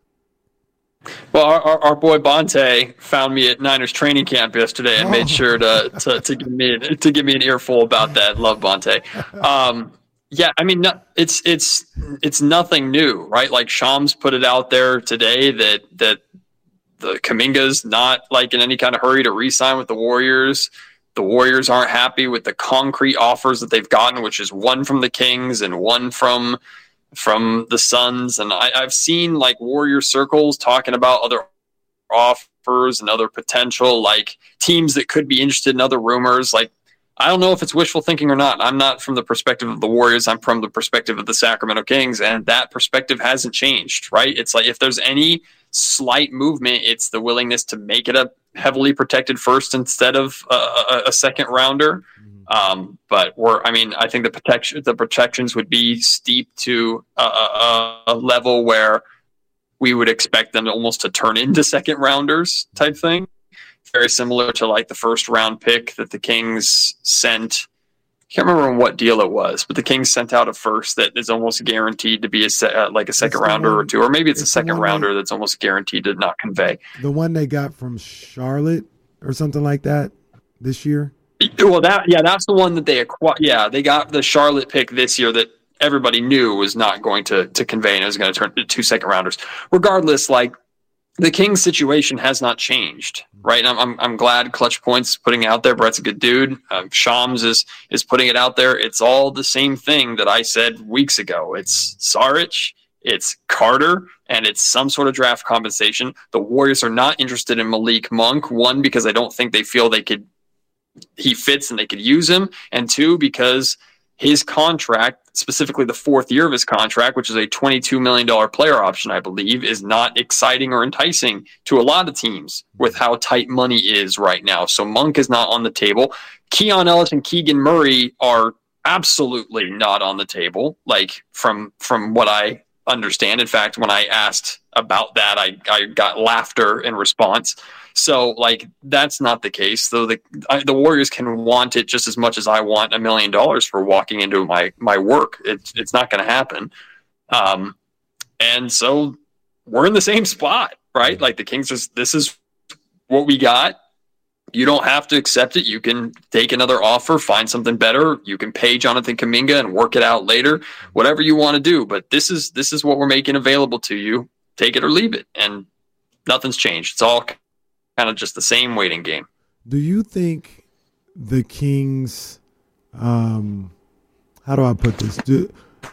Well, our, our, our boy Bonte found me at Niners training camp yesterday and oh. made sure to, to to give me to give me an earful about that. Love Bonte. Um, yeah, I mean, no, it's it's it's nothing new, right? Like Shams put it out there today that that the Kuminga's not like in any kind of hurry to re-sign with the Warriors. The Warriors aren't happy with the concrete offers that they've gotten, which is one from the Kings and one from. from the Suns, and I, I've seen like Warrior circles talking about other offers and other potential like teams that could be interested in other rumors. Like, I don't know if it's wishful thinking or not. I'm not from the perspective of the Warriors. I'm from the perspective of the Sacramento Kings, and that perspective hasn't changed, right? It's like if there's any slight movement, it's the willingness to make it a heavily protected first instead of a, a, a second rounder. Um, but we're, I mean, I think the protection, the protections would be steep to a, a, a level where we would expect them almost to turn into second rounders type thing. Very similar to like the first round pick that the Kings sent. I can't remember what deal it was, but the Kings sent out a first that is almost guaranteed to be a se- uh, like a second it's rounder one, or two, or maybe it's, it's a second rounder they, that's almost guaranteed to not convey. The one they got from Charlotte or something like that this year. Well, that yeah, that's the one that they acquired. Yeah, they got the Charlotte pick this year that everybody knew was not going to to convey, and it was going to turn to two second rounders. Regardless, like the Kings situation has not changed, right? And I'm I'm, I'm glad Clutch Points putting it out there. Brett's a good dude. Um, Shams is is putting it out there. It's all the same thing that I said weeks ago. It's Saric, it's Carter, and it's some sort of draft compensation. The Warriors are not interested in Malik Monk. One, because I don't think they feel they could. He fits and they could use him, and two, because his contract, specifically the fourth year of his contract, which is a twenty-two million dollars player option, I believe, is not exciting or enticing to a lot of teams with how tight money is right now. So Monk is not on the table. Keon Ellis and Keegan Murray are absolutely not on the table, like from from what I understand. In fact, when I asked about that, I, I got laughter in response. So, like, that's not the case. Though the I, the Warriors can want it just as much as I want a million dollars for walking into my my work. It's it's not going to happen. Um, and so we're in the same spot, right? Like the Kings, is, this is what we got. You don't have to accept it. You can take another offer, find something better. You can pay Jonathan Kuminga and work it out later. Whatever you want to do, but this is this is what we're making available to you. Take it or leave it, and nothing's changed. It's all kind of just the same waiting game. Do you think the Kings, um, how do I put this? Do,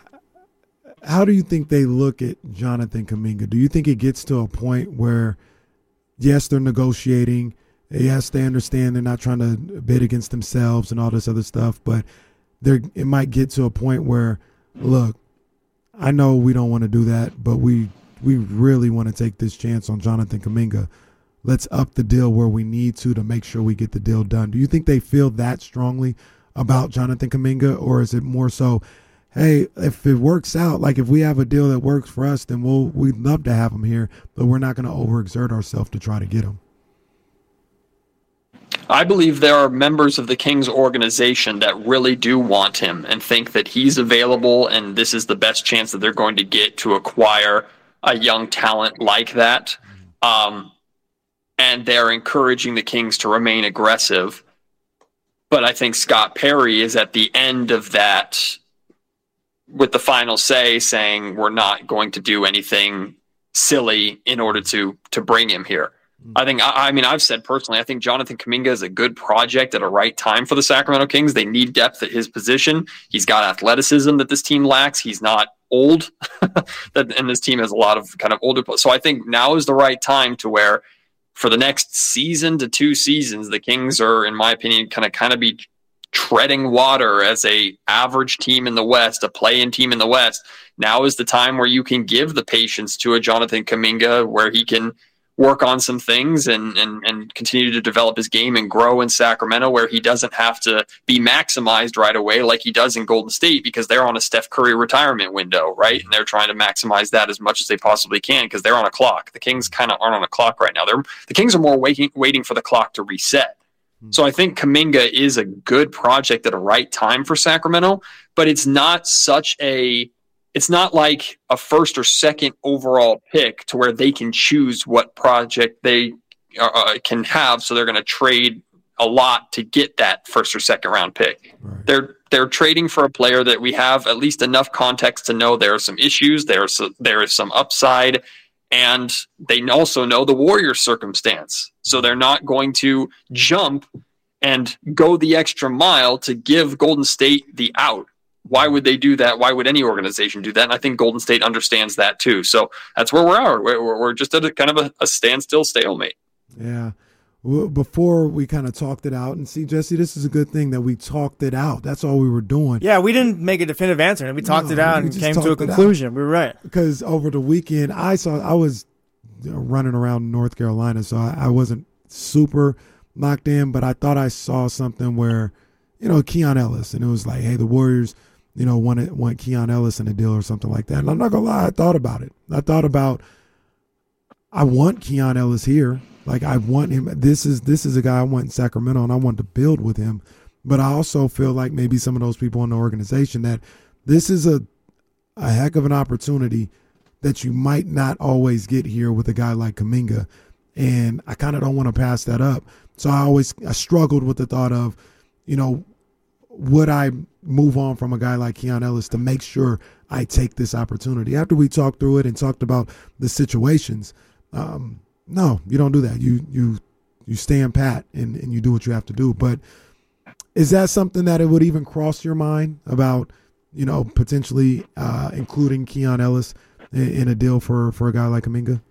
how do you think they look at Jonathan Kuminga? Do you think it gets to a point where, yes, they're negotiating, yes, they understand they're not trying to bid against themselves and all this other stuff, but there it might get to a point where, look, I know we don't want to do that, but we we really want to take this chance on Jonathan Kuminga. Let's up the deal where we need to to make sure we get the deal done. Do you think they feel that strongly about Jonathan Kuminga, or is it more so, hey, if it works out, like if we have a deal that works for us, then we'll we'd love to have him here, but we're not going to overexert ourselves to try to get him? I believe there are members of the Kings organization that really do want him and think that he's available and this is the best chance that they're going to get to acquire a young talent like that. Um, and they're encouraging the Kings to remain aggressive. But I think Scott Perry is at the end of that with the final say, saying we're not going to do anything silly in order to to bring him here. I think, I, I mean, I've said personally, I think Jonathan Kuminga is a good project at a right time for the Sacramento Kings. They need depth at his position. He's got athleticism that this team lacks. He's not old, that, and this team has a lot of kind of older players. So I think now is the right time to where for the next season to two seasons, the Kings are, in my opinion, kind of kind of be treading water as a average team in the West, a play-in team in the West. Now is the time where you can give the patience to a Jonathan Kuminga, where he can work on some things and, and, and continue to develop his game and grow in Sacramento, where he doesn't have to be maximized right away like he does in Golden State, because they're on a Steph Curry retirement window, right? And they're trying to maximize that as much as they possibly can because they're on a clock. The Kings kind of aren't on a clock right now. They're, the Kings are more waiting, waiting for the clock to reset. So I think Kuminga is a good project at a right time for Sacramento, but it's not such a It's not like a first or second overall pick to where they can choose what project they uh, can have. So they're going to trade a lot to get that first or second round pick. Right. They're they're trading for a player that we have at least enough context to know there are some issues, there's there is some upside, and they also know the Warriors' circumstance. So they're not going to jump and go the extra mile to give Golden State the out. Why would they do that? Why would any organization do that? And I think Golden State understands that too. So that's where we are. We're, we're just at a kind of a, a standstill stalemate. Yeah. Well, before we kind of talked it out, and see, Jesse, this is a good thing that we talked it out. That's all we were doing. Yeah, we didn't make a definitive answer, and we talked no, it out and came to a conclusion. We were right. Because over the weekend, I saw I was running around North Carolina, so I, I wasn't super locked in, but I thought I saw something where, you know, Keon Ellis, and it was like, hey, the Warriors, you know, want want Keon Ellis in a deal or something like that. And I'm not gonna lie, I thought about it. I thought about, I want Keon Ellis here. Like I want him. This is this is a guy I want in Sacramento, and I want to build with him. But I also feel like maybe some of those people in the organization that this is a a heck of an opportunity that you might not always get here with a guy like Kuminga, and I kind of don't want to pass that up. So I always I struggled with the thought of, you know, would I move on from a guy like Keon Ellis to make sure I take this opportunity? After we talked through it and talked about the situations, um, no, you don't do that. You you you stand pat and, and you do what you have to do. But is that something that it would even cross your mind about, you know, potentially uh, including Keon Ellis in, in a deal for, for a guy like Kuminga?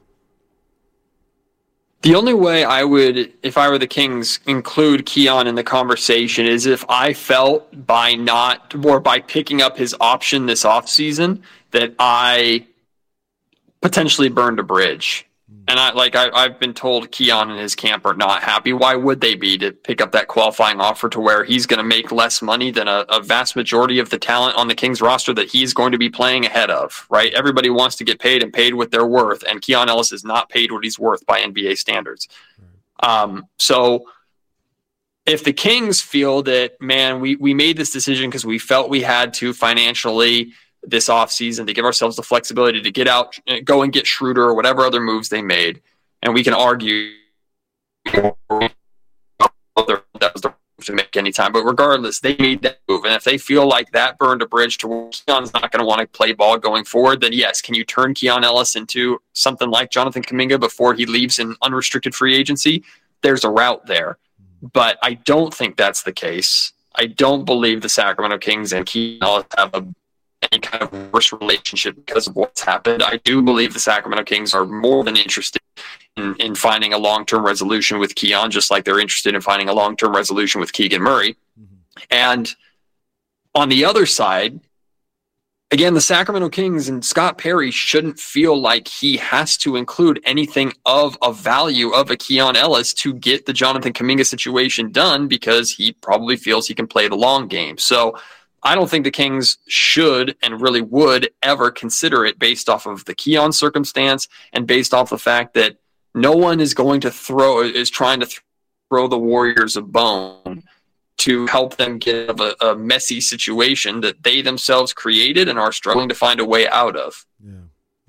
The only way I would, if I were the Kings, include Keon in the conversation is if I felt by not, or by picking up his option this offseason, that I potentially burned a bridge. And I like I, I've been told Keon and his camp are not happy. Why would they be to pick up that qualifying offer to where he's going to make less money than a, a vast majority of the talent on the Kings roster that he's going to be playing ahead of, right? Everybody wants to get paid and paid what they're worth, and Keon Ellis is not paid what he's worth by N B A standards. Um, so if the Kings feel that, man, we, we made this decision because we felt we had to financially this offseason to give ourselves the flexibility to get out, go and get Schroeder or whatever other moves they made. And we can argue that was the move to make any time. But regardless, they made that move. And if they feel like that burned a bridge to where Keon's not going to want to play ball going forward, then yes, can you turn Keon Ellis into something like Jonathan Kuminga before he leaves in unrestricted free agency? There's a route there. But I don't think that's the case. I don't believe the Sacramento Kings and Keon Ellis have a any kind of worse relationship because of what's happened. I do believe the Sacramento Kings are more than interested in, in finding a long-term resolution with Keon, just like they're interested in finding a long-term resolution with Keegan Murray. Mm-hmm. And on the other side, again, the Sacramento Kings and Scott Perry shouldn't feel like he has to include anything of a value of a Keon Ellis to get the Jonathan Kuminga situation done, because he probably feels he can play the long game. So I don't think the Kings should and really would ever consider it based off of the Keon circumstance and based off the fact that no one is going to throw, is trying to throw the Warriors a bone to help them get out of a, a messy situation that they themselves created and are struggling to find a way out of. Yeah.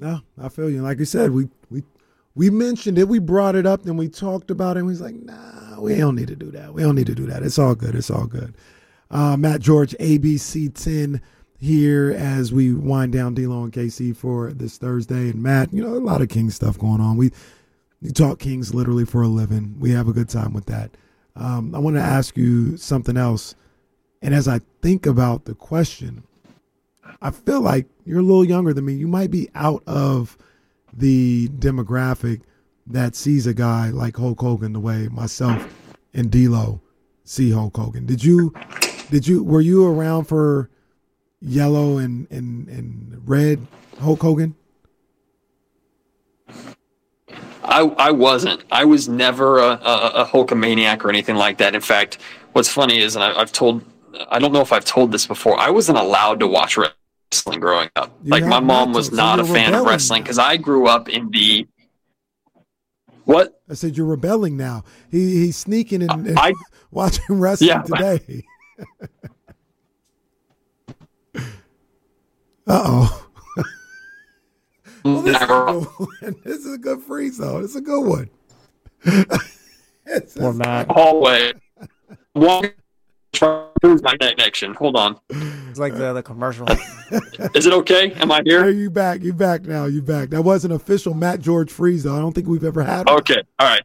No, I feel you. Like you said, we we we mentioned it, we brought it up, then we talked about it, and we was like, nah, we don't need to do that. We don't need to do that. It's all good. It's all good. Uh, Matt George, A B C ten here as we wind down D-Lo and K C for this Thursday. And Matt, you know, a lot of Kings stuff going on. We, we talk Kings literally for a living. We have a good time with that. Um, I want to ask you something else. And as I think about the question, I feel like you're a little younger than me. You might be out of the demographic that sees a guy like Hulk Hogan the way myself and D-Lo see Hulk Hogan. Did you, did you, were you around for yellow and, and, and red Hulk Hogan? I, I wasn't. I was never a, a, a Hulkamaniac or anything like that. In fact, what's funny is, and I, I've told, I don't know if I've told this before, I wasn't allowed to watch wrestling growing up. You like my mom not was to, so not a you're fan of rebelling wrestling now. because I grew up in the, what? I said, you're rebelling now. He He's sneaking and, and I- watching wrestling Yeah. today. Uh-oh. Well, this, is a good one. This is a good freeze, though. It's a good one. It's- Poor Matt. Hallway. Walk- try to prove my connection. Hold on. It's like the, the commercial. Is it okay? Am I Hey, here? you back. You back now. You back. That was an official Matt George freeze, though. I don't think we've ever had one. Okay. All right.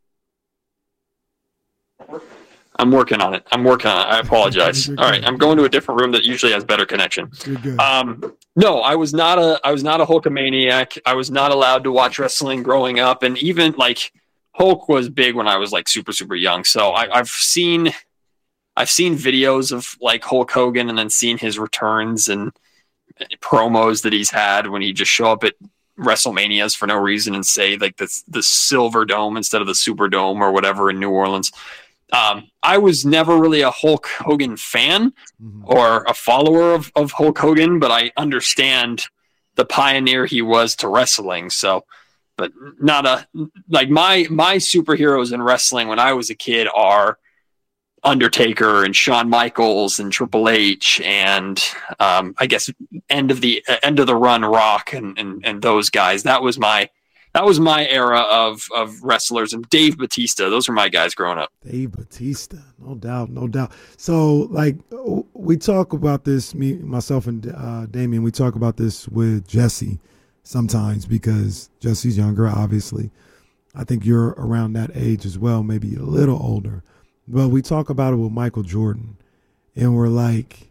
I'm working on it. I'm working on it. I apologize. All right. I'm going to a different room that usually has better connection. You're good. Um, no, I was not a I was not a Hulkamaniac. I was not allowed to watch wrestling growing up, and even like Hulk was big when I was like super super young. So I, I've seen I've seen videos of like Hulk Hogan, and then seen his returns and promos that he's had when he just show up at WrestleManias for no reason and say like the the Silver Dome instead of the Superdome or whatever in New Orleans. Um, I was never really a Hulk Hogan fan Mhm. or a follower of, of Hulk Hogan, but I understand the pioneer he was to wrestling. So, but not a, like my, my superheroes in wrestling when I was a kid are Undertaker and Shawn Michaels and Triple H and, um, I guess end of the uh, end of the run Rock and, and, and those guys. That was my, that was my era of, of wrestlers, and Dave Bautista. Those were my guys growing up. Dave Bautista, no doubt, no doubt. So, like, we talk about this, me, myself, and uh, Damien. We talk about this with Jesse sometimes because Jesse's younger, obviously. I think you're around that age as well, maybe a little older. But we talk about it with Michael Jordan, and we're like,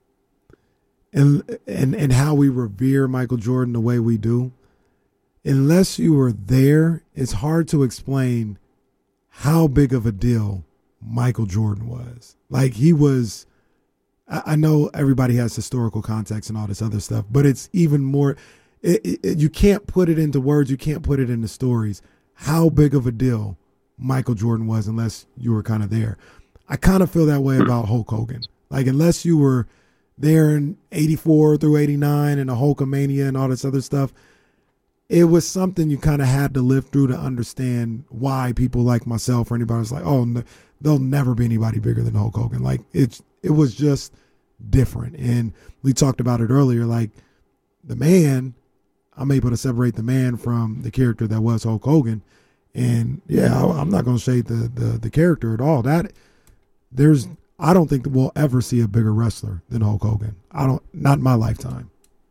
and and and how we revere Michael Jordan the way we do. Unless you were there, it's hard to explain how big of a deal Michael Jordan was. Like, he was, I, I know everybody has historical context and all this other stuff, but it's even more, it, it, you can't put it into words, you can't put it into stories, how big of a deal Michael Jordan was unless you were kind of there. I kind of feel that way about Hulk Hogan. Like, unless you were there in eighty-four through eighty-nine and the Hulkamania and all this other stuff, it was something you kind of had to live through to understand why people like myself or anybody was like, oh, no, there'll never be anybody bigger than Hulk Hogan. Like, it's, it was just different. And we talked about it earlier, like the man, I'm able to separate the man from the character that was Hulk Hogan. And yeah, I, I'm not going to shade the, the, the character at all. That there's, I don't think that we'll ever see a bigger wrestler than Hulk Hogan. I don't, not in my lifetime.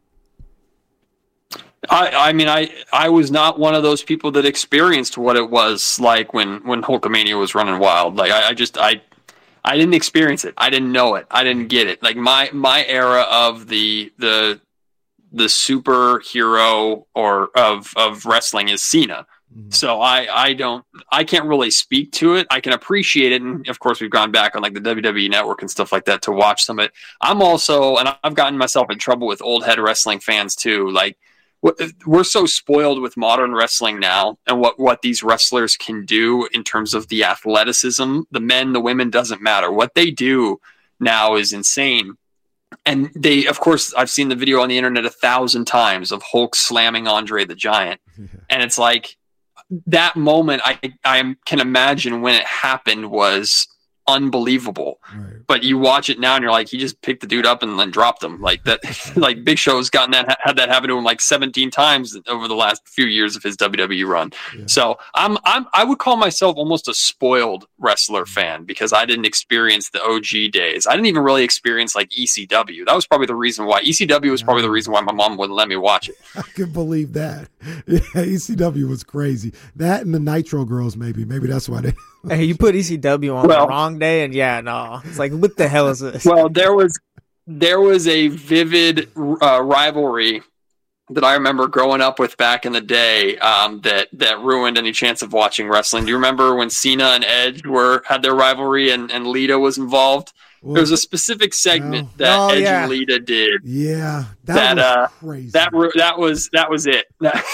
I, I mean, I, I was not one of those people that experienced what it was like when, when Hulkamania was running wild. Like, I, I just, I, I didn't experience it. I didn't know it. I didn't get it. Like my, my era of the, the, the superhero or of, of wrestling is Cena. Mm-hmm. So I, I don't, I can't really speak to it. I can appreciate it. And of course we've gone back on like the W W E network and stuff like that to watch some of it. I'm also, and I've gotten myself in trouble with old head wrestling fans too. Like, we're so spoiled with modern wrestling now and what, what these wrestlers can do in terms of the athleticism, the men, the women, doesn't matter. What they do now is insane. And they, of course, I've seen the video on the internet a thousand times of Hulk slamming Andre the Giant. Yeah. And it's like that moment I, I can imagine when it happened was unbelievable. Right. But you watch it now and you're like, he just picked the dude up and then dropped him like that. Like Big Show's gotten that, had that happen to him like seventeen times over the last few years of his W W E run. Yeah. So I'm, I'm, I would call myself almost a spoiled wrestler fan because I didn't experience the O G days. I didn't even really experience like E C W. That was probably the reason why E C W was probably the reason why my mom wouldn't let me watch it. I can believe that. Yeah, E C W was crazy. That and the Nitro Girls, maybe, maybe that's why they. Hey, you put E C W on well, the wrong day, and yeah, no, it's like, what the hell is this? Well, there was there was a vivid uh, rivalry that I remember growing up with back in the day um, that that ruined any chance of watching wrestling. Do you remember when Cena and Edge were had their rivalry and, and Lita was involved? Well, there was a specific segment no. that oh, Edge yeah. and Lita did. Yeah, that, that was uh, crazy. That that was that was it.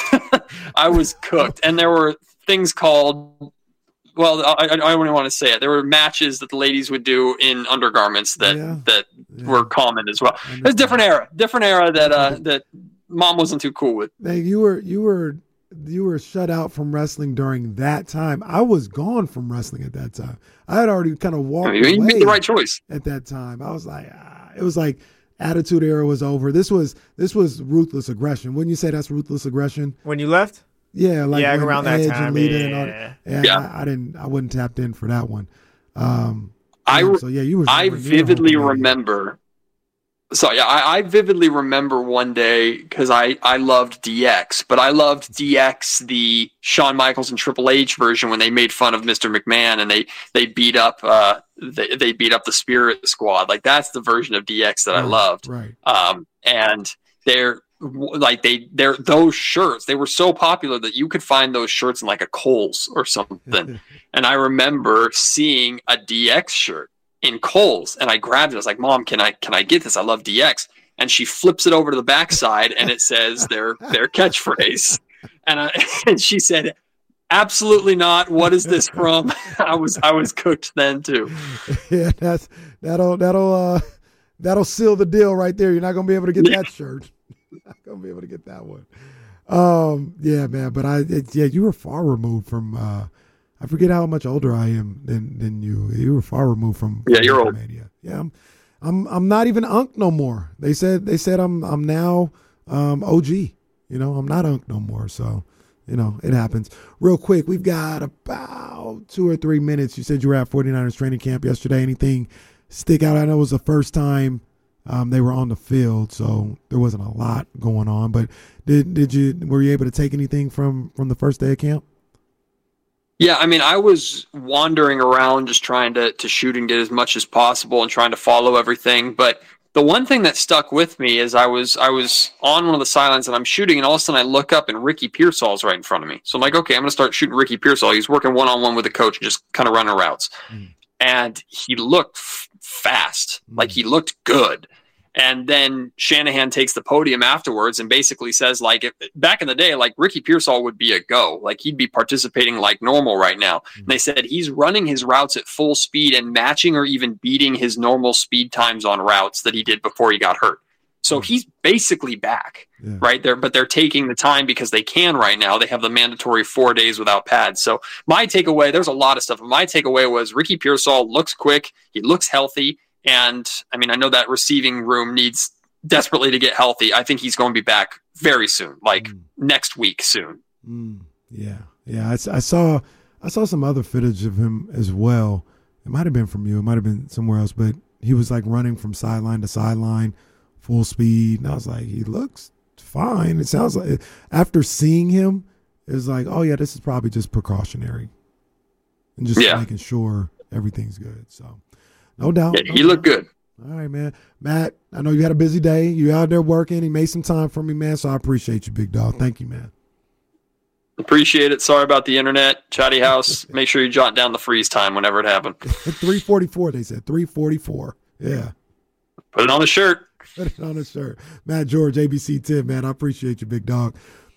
I was cooked, and there were things called. Well, I, I don't even want to say it. There were matches that the ladies would do in undergarments that yeah. that yeah. were common as well. It was a different era, different era that uh, that mom wasn't too cool with. Man, you were you were you were shut out from wrestling during that time. I was gone from wrestling at that time. I had already kind of walked I mean, you away made the right choice at that time. I was like, ah, it was like Attitude Era was over. This was this was Ruthless Aggression. Wouldn't you say that's Ruthless Aggression? When you left? Yeah, like yeah, around that Edge time. And Lita yeah, and all yeah. yeah, yeah. I, I didn't. I wasn't tapped in for that one. Um, I yeah, so yeah, you were. I you were vividly remember. So yeah, I, I vividly remember one day because I I loved D X, but I loved D X the Shawn Michaels and Triple H version when they made fun of Mister McMahon and they they beat up uh they they beat up the Spirit Squad. Like that's the version of D X that right, I loved. Right. Um, and they're. Like they, they're those shirts. They were so popular that you could find those shirts in like a Kohl's or something. And I remember seeing a D X shirt in Kohl's, and I grabbed it. I was like, "Mom, can I can I get this? I love D X." And she flips it over to the backside, and it says their their catchphrase. And I, and she said, "Absolutely not. What is this from?" I was I was cooked then too. Yeah, that's that'll that'll uh, that'll seal the deal right there. You're not gonna be able to get that shirt. Not gonna be able to get that one. Um, yeah, man. But I, it, yeah, you were far removed from. Uh, I forget how much older I am than than you. You were far removed from. Yeah, you're old. Mania. Yeah, I'm. I'm. I'm not even Unk no more. They said. They said I'm. I'm now um, O G. You know, I'm not Unk no more. So, you know, it happens. Real quick, we've got about two or three minutes. You said you were at forty-niners training camp yesterday. Anything stick out? I know it was the first time. Um, they were on the field, so there wasn't a lot going on. But did did you were you able to take anything from, from the first day of camp? Yeah, I mean, I was wandering around just trying to, to shoot and get as much as possible and trying to follow everything. But the one thing that stuck with me is I was I was on one of the sidelines and I'm shooting, and all of a sudden I look up and Ricky Pearsall's right in front of me. So I'm like, okay, I'm going to start shooting Ricky Pearsall. He's working one-on-one with the coach and just kind of running routes. Mm. And he looked f- fast, mm. like he looked good. And then Shanahan takes the podium afterwards and basically says, like, if, back in the day, like Ricky Pearsall would be a go. Like he'd be participating like normal right now. Mm-hmm. And they said he's running his routes at full speed and matching or even beating his normal speed times on routes that he did before he got hurt. So he's basically back yeah. right there, but they're taking the time because they can right now. They have the mandatory four days without pads. So my takeaway, there's a lot of stuff. My takeaway was Ricky Pearsall looks quick. He looks healthy. And I mean, I know that receiving room needs desperately to get healthy. I think he's going to be back very soon, like mm. next week soon. Mm. Yeah. Yeah. I, I saw, I saw some other footage of him as well. It might've been from you. It might've been somewhere else, but he was like running from sideline to sideline, full speed. And I was like, he looks fine. It sounds like after seeing him, it was like, oh yeah, this is probably just precautionary and just yeah. making sure everything's good. So no doubt. Yeah, he no looked doubt. Good. All right, man. Matt, I know you had a busy day. You out there working. He made some time for me, man. So I appreciate you, big dog. Thank you, man. Appreciate it. Sorry about the internet. Chatty House. Make sure you jot down the freeze time whenever it happened. three forty-four, they said. three forty-four. Yeah. Put it on the shirt. Put it on the shirt. Matt George, A B C ten, man. I appreciate you, big dog.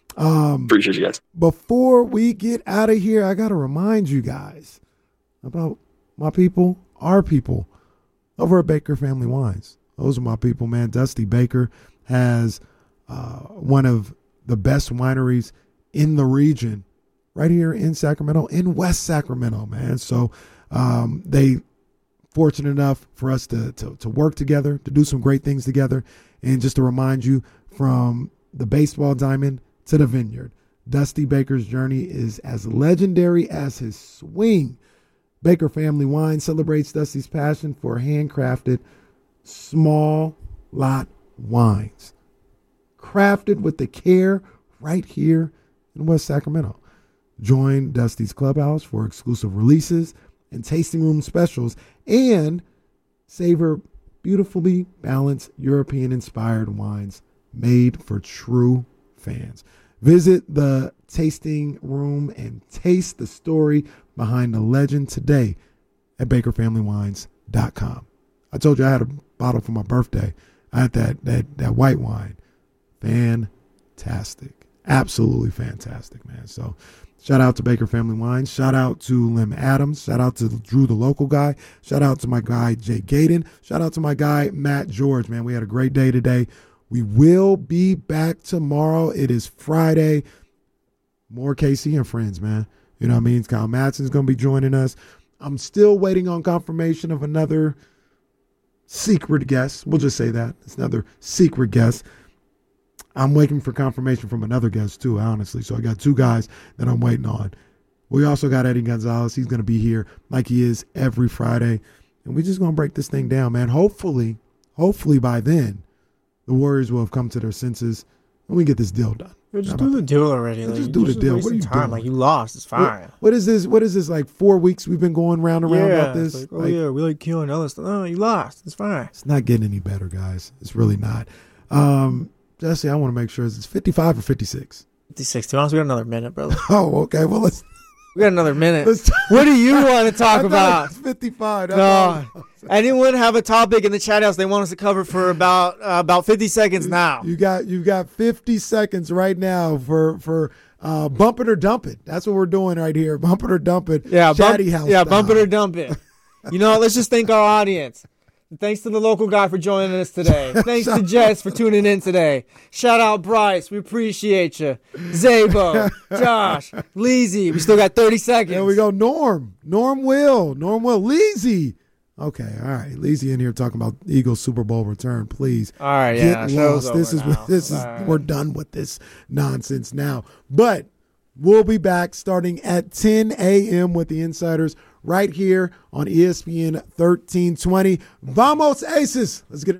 Um, appreciate you guys. Before we get out of here, I got to remind you guys about my people, our people, over at Baker Family Wines. Those are my people, man. Dusty Baker has uh, one of the best wineries in the region right here in Sacramento, in West Sacramento, man. So um, they fortunate enough for us to, to to work together, to do some great things together. And just to remind you, from the baseball diamond to the vineyard, Dusty Baker's journey is as legendary as his swing. Baker Family Wine celebrates Dusty's passion for handcrafted small lot wines, crafted with the care right here in West Sacramento. Join Dusty's Clubhouse for exclusive releases and tasting room specials, and savor beautifully balanced European-inspired wines made for true fans. Visit the tasting room and taste the story behind the legend today at baker family wines dot com. I told you I had a bottle for my birthday. I had that that that white wine. Fantastic. Absolutely fantastic, man. So shout out to Baker Family Wines. Shout out to Lim Adams. Shout out to Drew, the local guy. Shout out to my guy, Jay Gaden. Shout out to my guy, Matt George, man. We had a great day today. We will be back tomorrow. It is Friday. More K C and friends, man. You know what I mean? Kyle Madsen's going to be joining us. I'm still waiting on confirmation of another secret guest. We'll just say that. It's another secret guest. I'm waiting for confirmation from another guest too, honestly. So I got two guys that I'm waiting on. We also got Eddie Gonzalez. He's going to be here like he is every Friday. And we're just going to break this thing down, man. Hopefully, hopefully by then, the Warriors will have come to their senses and we get this deal done. Yeah, just do the deal already. Like, just do the deal. What are you time? doing? Like, you lost. It's fine. What, what is this? What is this? Like four weeks we've been going round and round yeah, about this? Like, oh, like, yeah, we like killing other stuff. No, you lost. It's fine. It's not getting any better, guys. It's really not. Um, Jesse, I want to make sure it's fifty-five or fifty-six. fifty-six. To be honest, we got another minute, brother. Oh, okay. Well, let's. We got another minute. Let's what do you want to talk I about? It's fifty-five. No. Anyone have a topic in the chat house they want us to cover for about uh, about fifty seconds now? You got you got fifty seconds right now for for uh, bump it or dump it. That's what we're doing right here. Bump it or dump it. Yeah, Chatty bump, house. yeah, style. bump it or dump it. You know, let's just thank our audience. Thanks to the local guy for joining us today. Thanks to Jess for tuning in today. Shout out Bryce. We appreciate you. Zabo, Josh, Leezy. We still got thirty seconds. There we go. Norm. Norm Will. Norm Will. Leezy. Okay, all right. Leezy in here talking about Eagles Super Bowl return. Please. All right, get yeah. lost. This is now. this is right. We're done with this nonsense now. But we'll be back starting at ten a.m. with the Insiders right here on E S P N thirteen twenty. Vamos Aces. Let's get it.